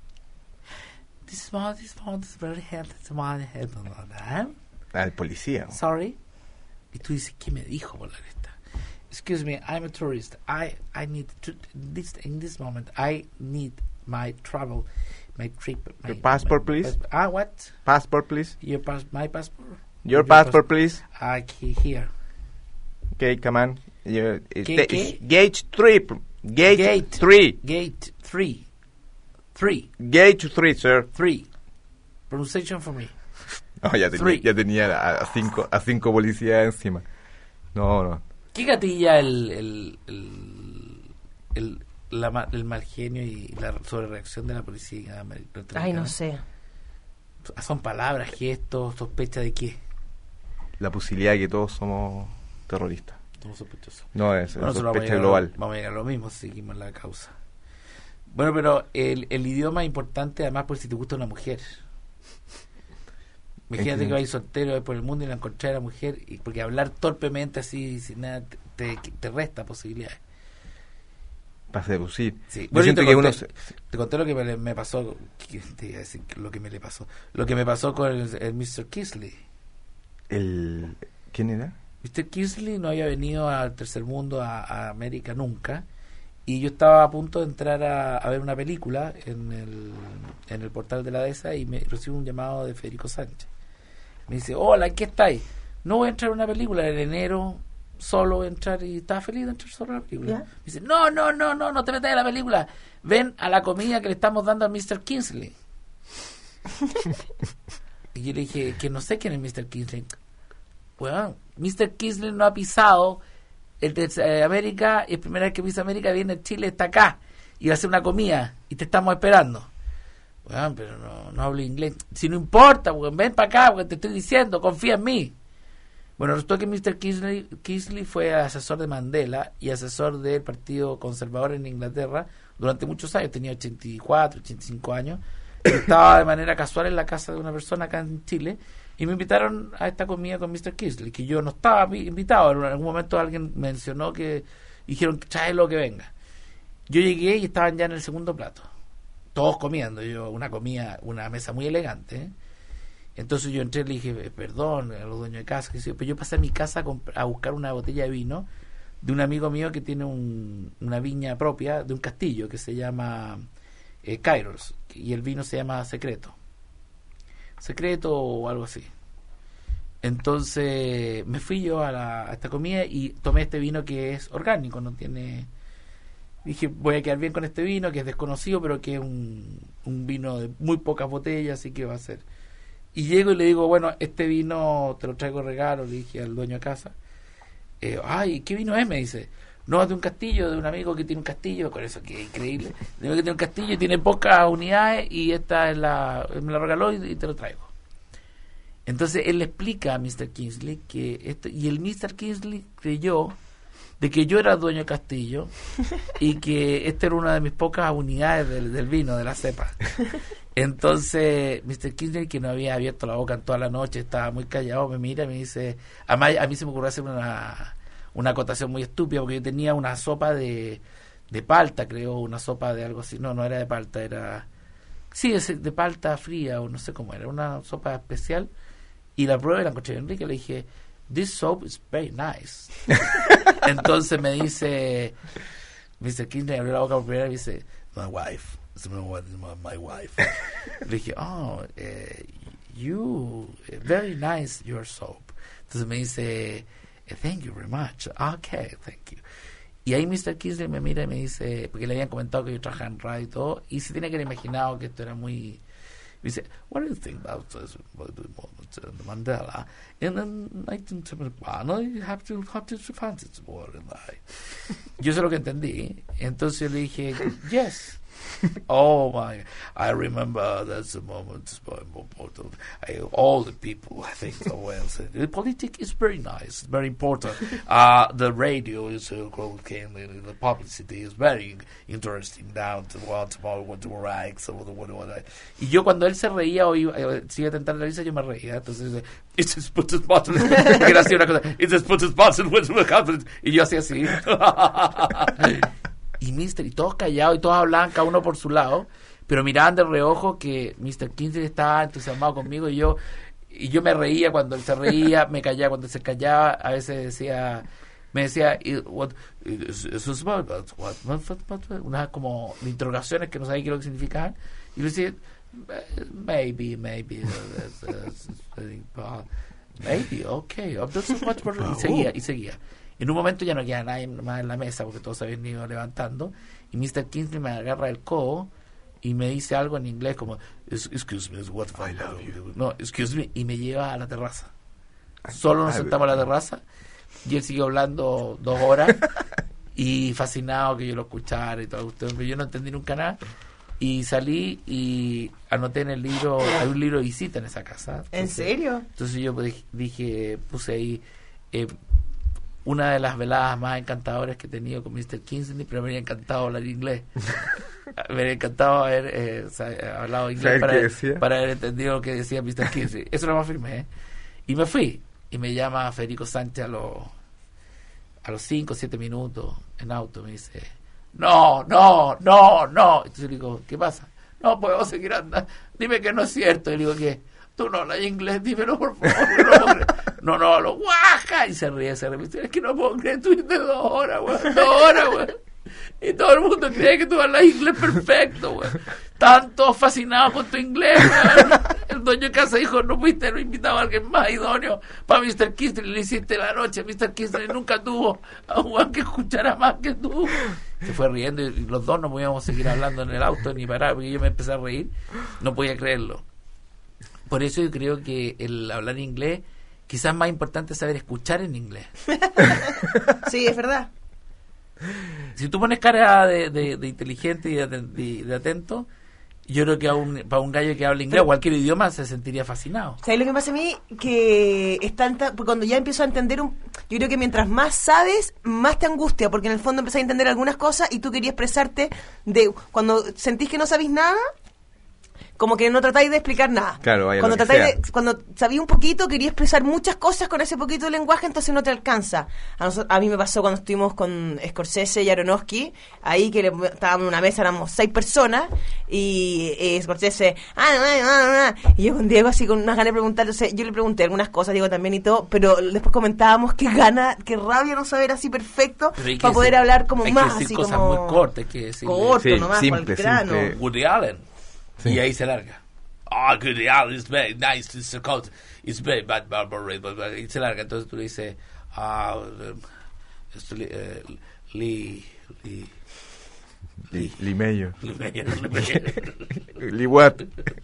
This phone, this phone is very hard, this one is hard. Al policía. Sorry. Y tú dices, ¿qué me dijo por la cresta? Excuse me, I'm a tourist. I I need to this in this moment. I need my travel, my trip. My, Your passport, my please. passport. Ah, what? Passport, please. Your pass, my passport. Your passport, please. Ah, aquí, here. Okay, come on. You- ¿Qué, este- qué? Gate three. Gate, Gate. three. Gate three, three, Gate three, sir. three. Pronunciation for me. No, ya tenía, Three. ya tenía a, a cinco, a cinco policías encima. No, no. ¿Qué gatilla el el el, el, la ma- el mal genio y la sobrereacción de la policía norteamericana? Ay, no sé. Son palabras, gestos, sospecha de qué. La posibilidad de que todos somos terroristas. Somos sospechosos. No, es Bueno, es nosotros vamos a sospecha llegar a- global. Vamos a llegar a lo mismo si seguimos la causa. Bueno, pero el, el idioma es importante además por si te gusta una mujer. Imagínate Entiendo. que vais soltero por el mundo y la encontrás a la mujer, y porque hablar torpemente así, sin nada, te, te, te resta posibilidades. Para seducir. Sí. Yo Bueno, siento te que conté, uno... se- te conté lo que me, me pasó, que te iba a decir lo que me le pasó, lo que me pasó con el, el mister Kisley. el, ¿Quién era? mister Kisley no había venido al tercer mundo, a, a América nunca, y yo estaba a punto de entrar a, a ver una película en el, en el portal de la DESA y me recibo un llamado de Federico Sánchez. Me dice, hola, ¿en qué estáis? No voy a entrar a una película en enero, solo voy a entrar, y estaba feliz de entrar solo a la película. ¿Ya? Me dice, no, no, no, no, no te metas en la película, ven a la comida que le estamos dando a mister Kingsley. Y yo le dije, que no sé quién es mister Kingsley. Bueno, mister Kingsley no ha pisado el de eh, América, y es primera vez que pisa América, viene a Chile, está acá, y va a hacer una comida, y te estamos esperando. Bueno, pero no, no hablo inglés. Si no importa, bueno, ven para acá, porque te estoy diciendo, confía en mí. Bueno, resultó que mister Kingsley, Kingsley fue asesor de Mandela y asesor del Partido Conservador en Inglaterra durante muchos años, tenía ochenta y cuatro, ochenta y cinco años, estaba de manera casual en la casa de una persona acá en Chile, y me invitaron a esta comida con mister Kingsley, que yo no estaba invitado. En algún momento alguien mencionó que dijeron, tráelo que venga. Yo llegué y estaban ya en el segundo plato, todos comiendo, yo una comida, una mesa muy elegante, ¿eh? Entonces yo entré y le dije, perdón a los dueños de casa, que sí, pero yo pasé a mi casa a, comp- a buscar una botella de vino de un amigo mío que tiene un, una viña propia de un castillo que se llama eh, Kairos, y el vino se llama Secreto. Secreto o algo así. Entonces me fui yo a, la, a esta comida y tomé este vino que es orgánico, no tiene... Dije, voy a quedar bien con este vino, que es desconocido, pero que es un, un vino de muy pocas botellas, así que va a ser... Y llego y le digo, bueno, este vino te lo traigo regalo, le dije al dueño de casa. Eh, Ay, ¿qué vino es? Me dice. No, es de un castillo, de un amigo que tiene un castillo, con eso que es increíble. De un amigo que tiene un castillo y tiene pocas unidades y esta es la, me la regaló y, y te lo traigo. Entonces él le explica a mister Kingsley que esto, y el mister Kingsley creyó de que yo era dueño del castillo y que esta era una de mis pocas unidades del, del vino, de la cepa. Entonces mister Kingsley, que no había abierto la boca en toda la noche, estaba muy callado, me mira y me dice, además a mí se me ocurrió hacer una, una acotación muy estúpida, porque yo tenía una sopa de, de palta, creo, una sopa de algo así, no, no era de palta, era, sí, es de palta fría, o no sé cómo era, una sopa especial, y la prueba y la encontré bien rica, le dije, this soap is very nice. Entonces me dice, mister Kingsley abrió la boca por primera vez y dice, my wife. My wife. Le dije, oh, uh, you, very nice your soap. Entonces me dice, thank you very much. Okay, thank you. Y ahí mister Kingsley me mira y me dice, porque le habían comentado que yo trabajaba en radio y todo, y se tiene que haber imaginado que esto era muy... Me dice, what do you think about this, about the moment in Mandela? In nineteen seventy-one, you have to have to find it more in life. Yo sé lo que entendí. Entonces yo le dije, yes. Oh my! I remember that's the moment. I, all the people, I think, so well said. The politics is very nice, very important. Uh, the radio is uh, came. The publicity is very interesting. Down to what tomorrow, what to write, so what, what, what I. Y yo cuando él se reía o iba, eh, se iba a tentar la risa, yo me reía. Entonces, it's just put his button. Porque era así una cosa. It's just put his button with the confidence. Y yo hacía así. Y mister, y todos callados, y todos hablaban cada uno por su lado, pero miraban de reojo que mister Kingsley estaba entusiasmado conmigo, y yo y yo me reía cuando él se reía, me callaba cuando él se callaba, a veces decía, me decía, what, unas como de interrogaciones que no sabía qué es lo que significaban, y le decía, maybe, maybe, maybe, okay, y seguía, y seguía. En un momento ya no queda nadie más en la mesa porque todos se habían ido levantando, y mister Kingsley me agarra el codo y me dice algo en inglés como excuse me, what I love you. No, excuse me, y me lleva a la terraza. Solo nos sentamos a la terraza y él siguió hablando dos horas y fascinado que yo lo escuchara y todo, pero yo no entendí nunca nada. Y salí y anoté en el libro, hay un libro de visita en esa casa. Entonces, ¿en serio? Entonces yo dije, puse ahí eh, una de las veladas más encantadoras que he tenido con mister Kingsley, pero me habría encantado hablar inglés. Me habría encantado haber eh, o sea, hablado inglés para, para haber entendido lo que decía mister Kingsley. Eso lo más firme, ¿eh? Y me fui. Y me llama Federico Sánchez a los a los cinco o siete minutos en auto. Me dice, no, no, no, no. Entonces le digo, ¿qué pasa? No podemos seguir andando. Dime que no es cierto. Y le digo, ¿qué? Tú no hablas inglés, dímelo por favor. No, no, no, lo guaja. Y se ríe, se ríe. Es que no puedo creer, tuviste dos horas, güey. Dos horas, güey. Y todo el mundo cree que tú hablas inglés perfecto, güey. Estaban todos fascinados con tu inglés, güey. El dueño de casa dijo, no fuiste, no invitaba a alguien más idóneo para mister Kingsley, le hiciste la noche. mister Kingsley nunca tuvo a un güey que escuchara más que tú. Se fue riendo y los dos no podíamos seguir hablando en el auto ni parar, porque yo me empecé a reír. No podía creerlo. Por eso yo creo que el hablar inglés quizás más importante es saber escuchar en inglés. Sí, es verdad. Si tú pones cara de, de, de inteligente y de, de, de atento, yo creo que a un, para un gallo que habla inglés o cualquier idioma se sentiría fascinado. ¿Sabes lo que me pasa a mí? Que es tanta, porque cuando ya empiezo a entender, un, yo creo que mientras más sabes, más te angustia, porque en el fondo empezás a entender algunas cosas y tú querías expresarte de cuando sentís que no sabís nada, como que no tratáis de explicar nada. Claro, vaya cuando lo que tratáis sea. de, cuando sabía un poquito, quería expresar muchas cosas con ese poquito de lenguaje, entonces no te alcanza. A, nosotros, a mí me pasó cuando estuvimos con Scorsese y Aronofsky, ahí que le, estábamos en una mesa, éramos seis personas, y, y Scorsese, ah, no, no, no, no, y yo con Diego así con unas ganas de preguntar, o sea, yo le pregunté algunas cosas, Diego también y todo, pero después comentábamos qué gana, qué rabia no saber así perfecto, para poder decir, hablar como hay más, que decir así cosas como... muy cortas, hay que decirle. Corto, Sí, nomás, simple, por el grano. simple. Woody Allen. Sí. Y ahí se larga. Ah, oh, Woody Allen is very nice, it's a coat, it's very bad, bad, bad, bad, bad, y se larga. Entonces tú le dices, ah, um, esto, eh, Lee, Lee, Li- Limeyo. Lee Meyer, Lee Meyer. Liwat.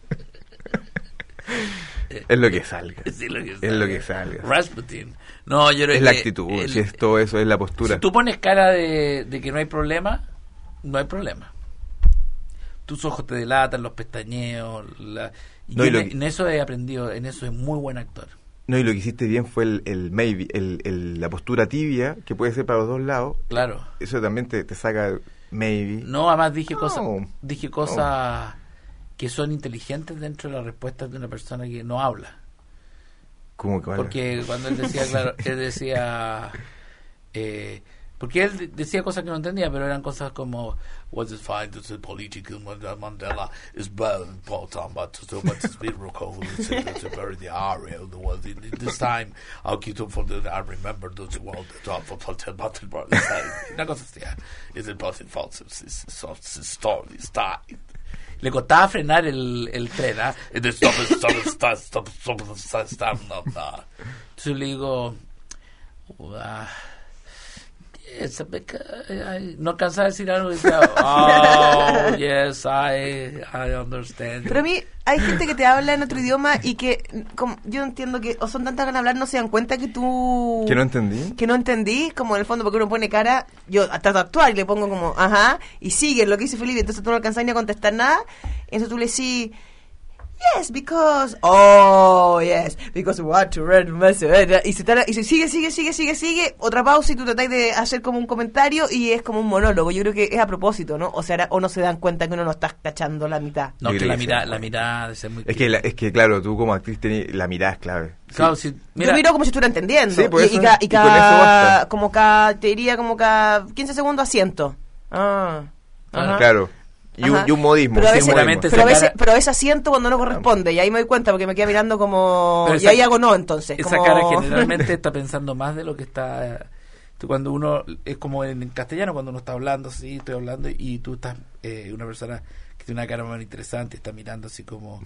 Es lo que salga. Sí, lo que Es lo que salga. Rasputin. No, yo creo Es la que actitud, el- si es todo eso, es la postura. Si tú pones cara de, de que no hay problema, no hay problema. Tus ojos te delatan, los pestañeos. La, y No, y en, lo en eso he aprendido, en eso es muy buen actor. No, y lo que hiciste bien fue el, el maybe, el, el- la postura tibia, que puede ser para los dos lados. Claro. Eso también te, te saca maybe. No, además dije No. cosas, dije cosas que son inteligentes dentro de las respuestas de una persona que no habla. Como que, Porque cuando él decía, claro, él decía, eh, porque él de- decía cosas que no entendía, pero eran cosas como, what is fine, this is political, Mandela is bad, important, but but it's miracle, it's it's very the area, the world, in this time, I'll keep it for the, I remember those world, for for una cosa así, it's impossible, false, it's it's story, start. Le costaba frenar el, el tren, ¿ah? Entonces, stop, stop, stop, stop, stop, stop, stop, no, no. Entonces le digo, uh, yes, I, no alcanzaba a decir algo y decía, oh, yes, I, I understand. Pero a mí hay gente que te habla en otro idioma y que como, yo entiendo que o son tantas ganas de hablar, no se dan cuenta que tú... ¿Que no entendí? Que no entendí, como en el fondo porque uno pone cara, yo trato de actuar y le pongo como, ajá, y sigue lo que dice Felipe, entonces tú no alcanzas ni a contestar nada, entonces tú le decís, yes, because, oh, yes, because what to read, y se, tara, y se sigue, sigue, sigue, sigue, sigue, otra pausa y tú tratás de hacer como un comentario y es como un monólogo, yo creo que es a propósito, ¿no? O sea, o no se dan cuenta que uno no está cachando la mitad. No, Yo que creo la que sí. mirada, la mirada debe ser muy... Es que, la- es que claro, tú como actriz tenés, la mirada es clave. Claro, si, mira, Yo miro como si estuviera entendiendo. Sí, por y, eso- y, ca- y y con eso cada, basta. como cada, te diría como cada quince segundos asiento. Ah, ajá. Claro. Y un, Ajá. y un modismo. Pero a sí, veces, un seguramente modismo. pero a esa veces, cara- pero a veces asiento cuando no corresponde y ahí me doy cuenta porque me queda mirando como Pero y esa- ahí hago no entonces. esa como... cara generalmente está pensando más de lo que está... Tú cuando uno, es como en castellano, cuando uno está hablando, sí, estoy hablando, y tú estás, eh, una persona que tiene una cara muy interesante, está mirando así como...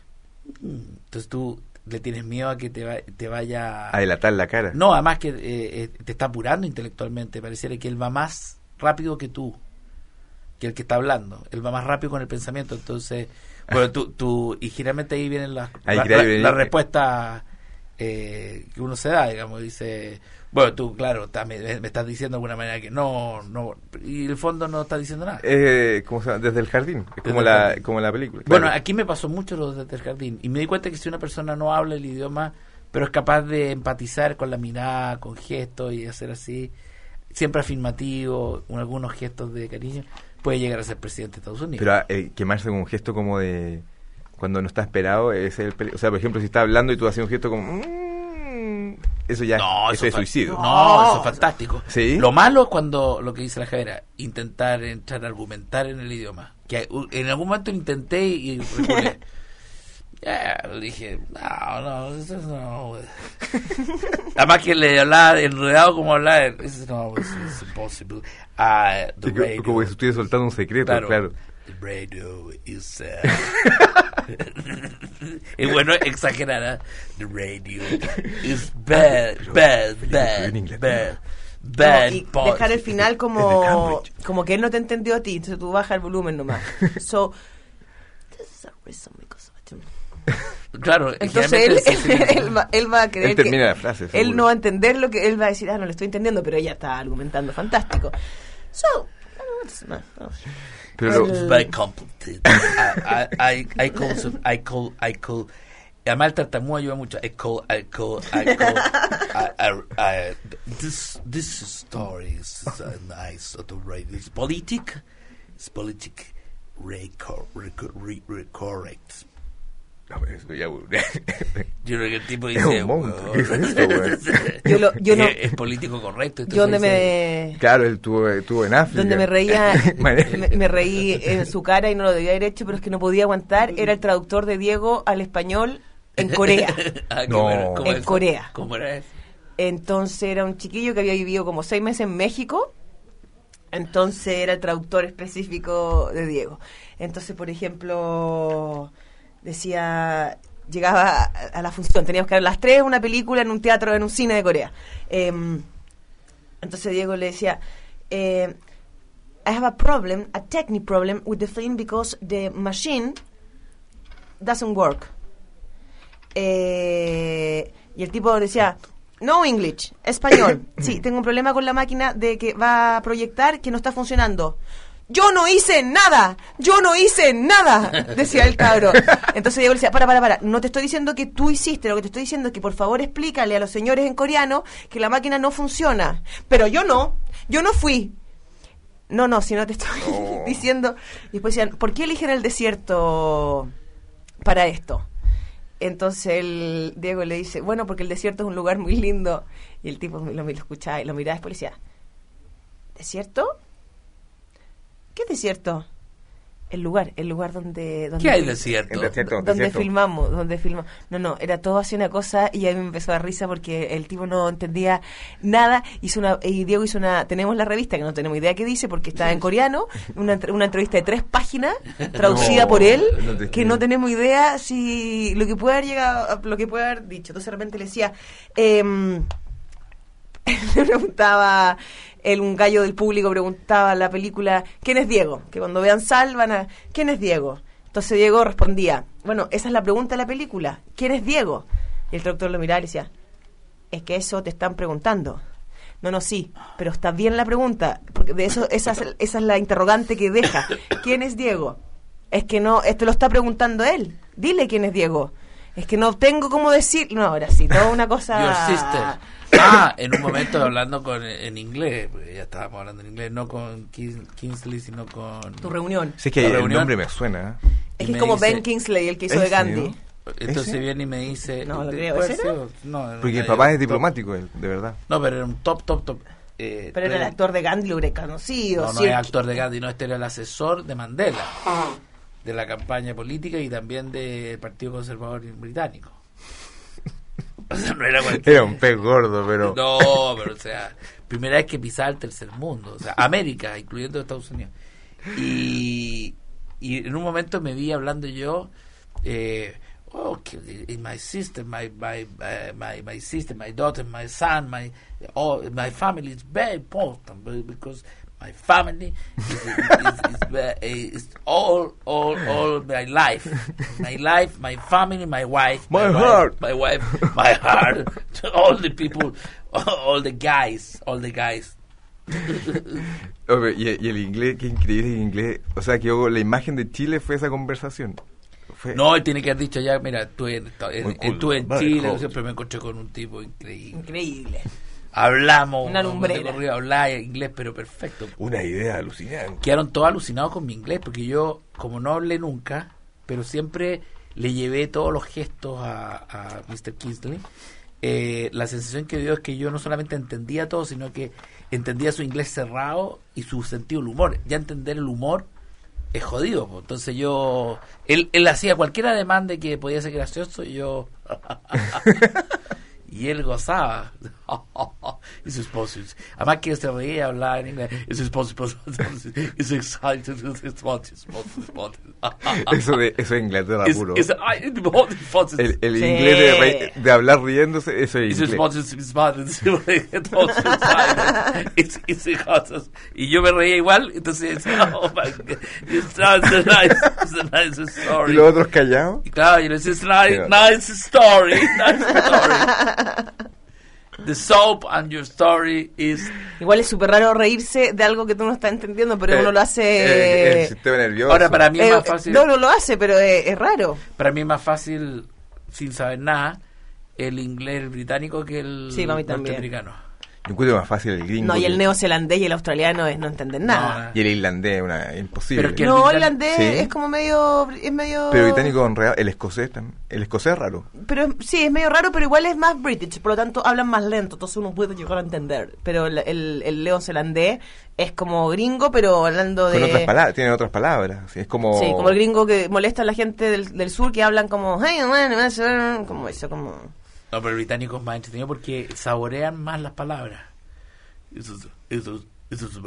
mm, Entonces tú le tienes miedo a que te, va- te vaya... A delatar la cara. No, además que eh, eh, te está apurando intelectualmente. Pareciera que él va más rápido que tú, que el que está hablando. Él va más rápido con el pensamiento. Entonces, bueno, tú, tú y generalmente ahí vienen las Ahí la, creo la- que- la respuesta eh, que uno se da, digamos. Dice, bueno, tú, claro, está- me, me estás diciendo de alguna manera que no, no, y en el fondo no estás diciendo nada. Eh, ¿cómo se llama? Desde el jardín. Es Desde como el la, jardín. como la película. Bueno, claro. aquí me pasó mucho lo desde el jardín y me di cuenta que si una persona no habla el idioma, pero es capaz de empatizar con la mirada, con gestos y hacer así, siempre afirmativo, con algunos gestos de cariño, puede llegar a ser presidente de Estados Unidos. Pero eh, quemarse con un gesto como de... Cuando no está esperado, ese es el peli- o sea, por ejemplo, si está hablando y tú haces un gesto como... mm, eso ya No, eso es fa- suicidio. No, eso es fantástico. ¿Sí? Lo malo es cuando, lo que dice la Javera, intentar entrar a argumentar en el idioma. Que uh, en algún momento intenté y, y reculé. Ya, dije, no, no, eso no. Además que le hablaba enredado como hablar, eso no, es es imposible. Ah, the Sí, que- radio, como que si estuviera soltando un secreto, claro. claro. The radio is... Uh, es bueno exagerar, ¿eh? The radio is bad, bad, bad, en inglés. bad, No, bad. y boy. dejar el final Es de como Cambridge. como que él no te entendió a ti, entonces tú bajas el volumen nomás. So this is a reason because I don't- Claro, Entonces él, generalmente él, él va, él va a creer Él termina que la frase, él seguro. no va a entender lo que él va a decir. Ah, no lo estoy entendiendo, pero ella está argumentando fantástico. So, no, no. Pero It's El- very complicated. I, I, I, I call, some- I call, I call. Además el tartamúo ayuda mucho. I call, I call, I call. I, I, I, this, this story is uh, nice. Sort of right. It's politic. It's politic. Recor, recor, re, re, correct. no, pero eso ya, Yo creo que el tipo Es dice. un monstruo, "Wow". ¿qué es esto, güey? Yo lo- yo no- es, es político correcto. Yo donde entonces dice, me Claro, él estuvo, estuvo en África. donde me reía Manera- me, me reí en su cara y no lo debía haber hecho, pero es que no podía aguantar. Era el traductor de Diego al español en Corea. Ah, qué No. bueno. ¿Cómo En es? Corea. ¿Cómo era eso? Entonces era un chiquillo que había vivido como seis meses en México. Entonces era el traductor específico de Diego. Entonces, por ejemplo, decía, llegaba a, a la función, teníamos que ver las tres una película en un teatro, en un cine de Corea. Eh, entonces Diego le decía, eh, I have a problem, a technical problem with the film because the machine doesn't work. Eh, y el tipo decía, no English, español. Sí, tengo un problema con la máquina de que va a proyectar que no está funcionando. Yo no hice nada, yo no hice nada, decía el cabro. Entonces Diego le decía, para, para, para, no te estoy diciendo que tú hiciste, lo que te estoy diciendo es que por favor explícale a los señores en coreano que la máquina no funciona. Pero yo no, yo no fui. No, no, si no te estoy No. diciendo. Y después decían, ¿por qué eligen el desierto para esto? Entonces el Diego le dice, bueno, porque el desierto es un lugar muy lindo. Y el tipo lo, lo escuchaba y lo miraba después y decía, ¿desierto? ¿Qué desierto? El lugar, el lugar donde... donde ¿Qué hay fil- desierto? El desierto. donde desierto. filmamos, donde filmamos. No, no, era todo así una cosa y a mí me empezó a dar risa porque el tipo no entendía nada. Hizo una, y Diego hizo una, tenemos la revista que no tenemos idea qué dice porque está en coreano, una, entre- una entrevista de tres páginas traducida No, por él, no te que creo. no tenemos idea si lo que puede haber llegado, lo que puede haber dicho. Entonces de repente le decía, em, le preguntaba, el, un gallo del público preguntaba la película, ¿quién es Diego? Que cuando vean Sal van a, ¿quién es Diego? Entonces Diego respondía, bueno, esa es la pregunta de la película, ¿quién es Diego? Y el traductor lo miraba y le decía, es que eso te están preguntando. No, no, sí, pero está bien la pregunta, porque de eso esa es, esa es la interrogante que deja. ¿Quién es Diego? Es que no, esto lo está preguntando él. Dile quién es Diego. Es que no tengo cómo decir. No, ahora sí, toda una cosa. Your sister. Ah, en un momento hablando con en inglés, porque ya estábamos hablando en inglés, no con Kins- Kingsley, sino con... Tu reunión. Sí, es que La el reunión. nombre me suena. ¿eh? Es Y que me es como dice- Ben Kingsley, el que hizo Ese, de Gandhi. ¿no? Entonces ¿Ese? viene y me dice... No, lo de- creo, puede ¿ese ser, era? no, era Porque el un- papá es top- diplomático, él, de verdad. No, pero era un top, top, top. eh, Pero era el actor de Gandhi, lo hubiera conocido. No, no sí, es el- actor de Gandhi, no, este era el asesor de Mandela, de la campaña política y también del Partido Conservador Británico. O sea, no era cualquier... Era un pez gordo, pero... No, pero o sea, primera vez que pisaba el tercer mundo, o sea, América, incluyendo Estados Unidos. Y, y en un momento me vi hablando yo, eh, oh, que my sister, my my uh, my my sister, my daughter, my son, my oh, my family is very important because my family is, is, is, is, is all all all my life, my life, my family, my wife, My wife, heart. my wife, my heart, all the people, all the guys, all the guys. Oye, y, y el inglés, qué increíble el inglés. O sea, que yo- la imagen de Chile fue esa conversación. Fue, No, él tiene que haber dicho ya, mira, estuve en, en, Muy cool. estuve en Vale, Chile, cool. siempre me encontré con un tipo increíble. Increíble. Hablamos, Una ¿no? lumbrera. De corrido, hablaba inglés, pero perfecto. Una idea alucinante. Quedaron todos alucinados con mi inglés, porque yo, como no hablé nunca, pero siempre le llevé todos los gestos a, a mister Kingsley, eh, la sensación que dio es que yo no solamente entendía todo, sino que entendía su inglés cerrado y su sentido del humor. Ya entender el humor es jodido, po. Entonces yo, él, él hacía cualquier ademán de que podía ser gracioso y yo... y él gozaba. Y su esposo, además que se reía hablar en inglés, y su esposo, y su excited, y su esposo, esposo. Eso de eso es Inglaterra Es- puro. es- ay, esposo. El, el Sí. inglés de, re- de hablar riéndose, eso Y es su inglés. esposo, su esposo, entonces, y, y sus cosas. Y yo me reía igual, entonces, oh my God, it's not a nice, it's a nice Y story. los otros callados. Y claro, yo le decía, it's a nice, Sí. nice story, nice story. The soap and your story is... Igual es súper raro reírse de algo que tú no estás entendiendo, pero Eh, uno lo eh, hace... el sistema nervioso. Ahora, para mí es eh, más fácil... no, no lo hace, pero es, es raro. Para mí es más fácil, sin saber nada, el inglés británico que el Sí, para mí también. norteamericano. Yo encuentro más fácil el gringo. No, y que- el neozelandés y el australiano es no entender nada. No, Y el irlandés, una imposible. Pero que el No, británico- irlandés Sí. es como medio... Es medio... Pero británico enredado, el escocés también. El escocés es raro. Pero es- sí, es medio raro, pero igual es más british, por lo tanto hablan más lento, entonces uno puede llegar a entender. Pero el, el, el neozelandés es como gringo, pero hablando de... Con otras palabras, tienen otras palabras. Así, es como... Sí, como el gringo que molesta a la gente del, del sur que hablan como... "Hey, man, man", como eso, como... No, pero el británico es más entretenido porque saborean más las palabras. Eso es, eso es, eso es,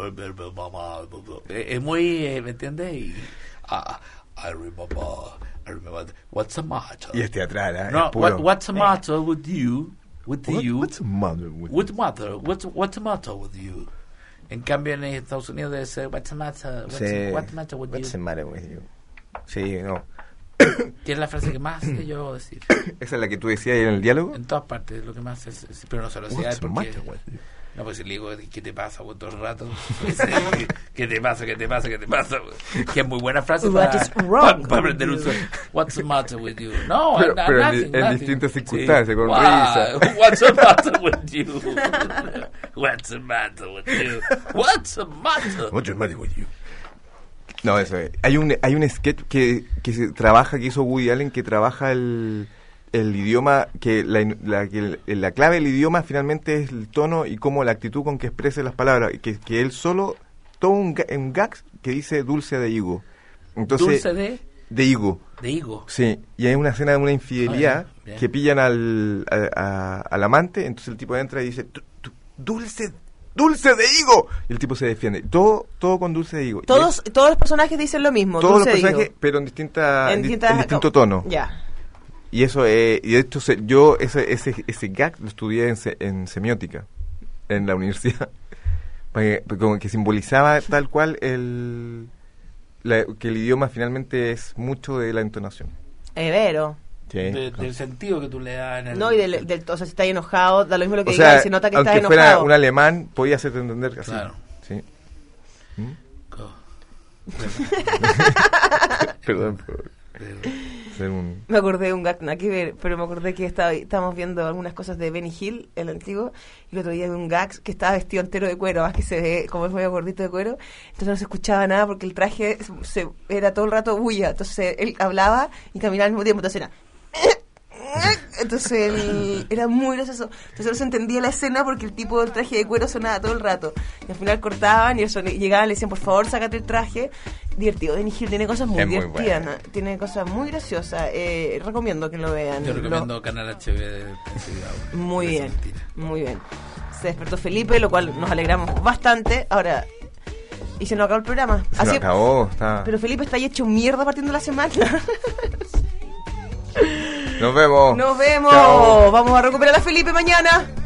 es, es muy, eh, ¿me entiendes? Y, ah, I remember, I remember, what's the matter? Y es teatral, ¿eh? No, es puro. what, what's the matter with you? With What- you? what's the matter with you? What's the matter? What's, what's the matter with you? En cambio en Estados Unidos debe ser what's the matter? What's, Sí. what's the matter with What's the you? matter with you? Sí, no. Que es la frase que más sé yo hago decir. Esa es la que tú decías ahí en el diálogo. En todas partes, lo que más es, es- pero no se lo decía What's the porque... matter with you? No, pues si le digo, ¿qué te pasa, güey, todo el rato? ¿Qué te pasa, qué te pasa, qué te pasa? güey? Que es muy buena frase What para, is wrong para with aprender you? un sueño. What's the matter with you? No, Pero- I'm- I'm pero en- nothing, en nothing. distintas Sí. circunstancias, con Wow, risa. What's the matter with you? What's the matter with you? What's the matter? What's the matter with you? No, eso es. Hay un, hay un sketch que, que se trabaja, que hizo Woody Allen, que trabaja el, el idioma, que la, la, que el- la clave del idioma finalmente es el tono y cómo la actitud con que exprese las palabras. Que, que él solo, todo un, ga- un gag que dice dulce de higo. Entonces, Dulce de, de higo. de higo. Sí, y hay una escena de una infidelidad Ah, bien. que pillan al, a- a- al amante, entonces el tipo entra y dice, "Du- du- dulce, dulce de higo. Y el tipo se defiende. Todo, todo con dulce de higo. Y Todos, es- todos los personajes dicen lo mismo. todos los dulce de personajes, higo. pero en, distinta, en, di- distintas- en distinto tono. Ya. Y eso es, y de hecho se- yo ese, ese, ese gag lo estudié en, se- en semiótica, en la universidad. Porque- porque como que simbolizaba tal cual el, la- que el idioma finalmente es mucho de la entonación. Evero. Sí. De- del sentido que tú le das en el... No, y del, del, o sea, si estás enojado, da lo mismo lo que O digas, sea, se nota que aunque estás fuera enojado. un alemán, podía hacerte entender así. Claro. Sí. ¿Mm? Co- Perdón por de- ser un... Me acordé de un gag, nada que ver, pero me acordé que estaba, estábamos viendo algunas cosas de Benny Hill, el antiguo, y el otro día vi un gag que estaba vestido entero de cuero, más que se ve como es medio gordito de cuero, entonces no se escuchaba nada porque el traje se, era todo el rato bulla, entonces él hablaba y caminaba al mismo tiempo, entonces era... Entonces él, era muy gracioso. Entonces no se entendía la escena porque el tipo del traje de cuero sonaba todo el rato. Y al final cortaban y el soni- llegaban y le decían, por favor, sácate el traje. Divertido. Benny Hill tiene cosas muy Es muy divertidas, bueno. ¿no? Tiene cosas muy graciosas. Eh, recomiendo que lo vean. Yo Lo- recomiendo Canal H B de principio a fin. muy Es bien, mentira. muy bien. Se despertó Felipe, lo cual nos alegramos bastante. Ahora, y se nos acabó el programa. Se Así- nos acabó, está... Pero Felipe está ahí hecho mierda partiendo la semana. Nos vemos. Nos vemos. Chao. Vamos a recuperar a Felipe mañana.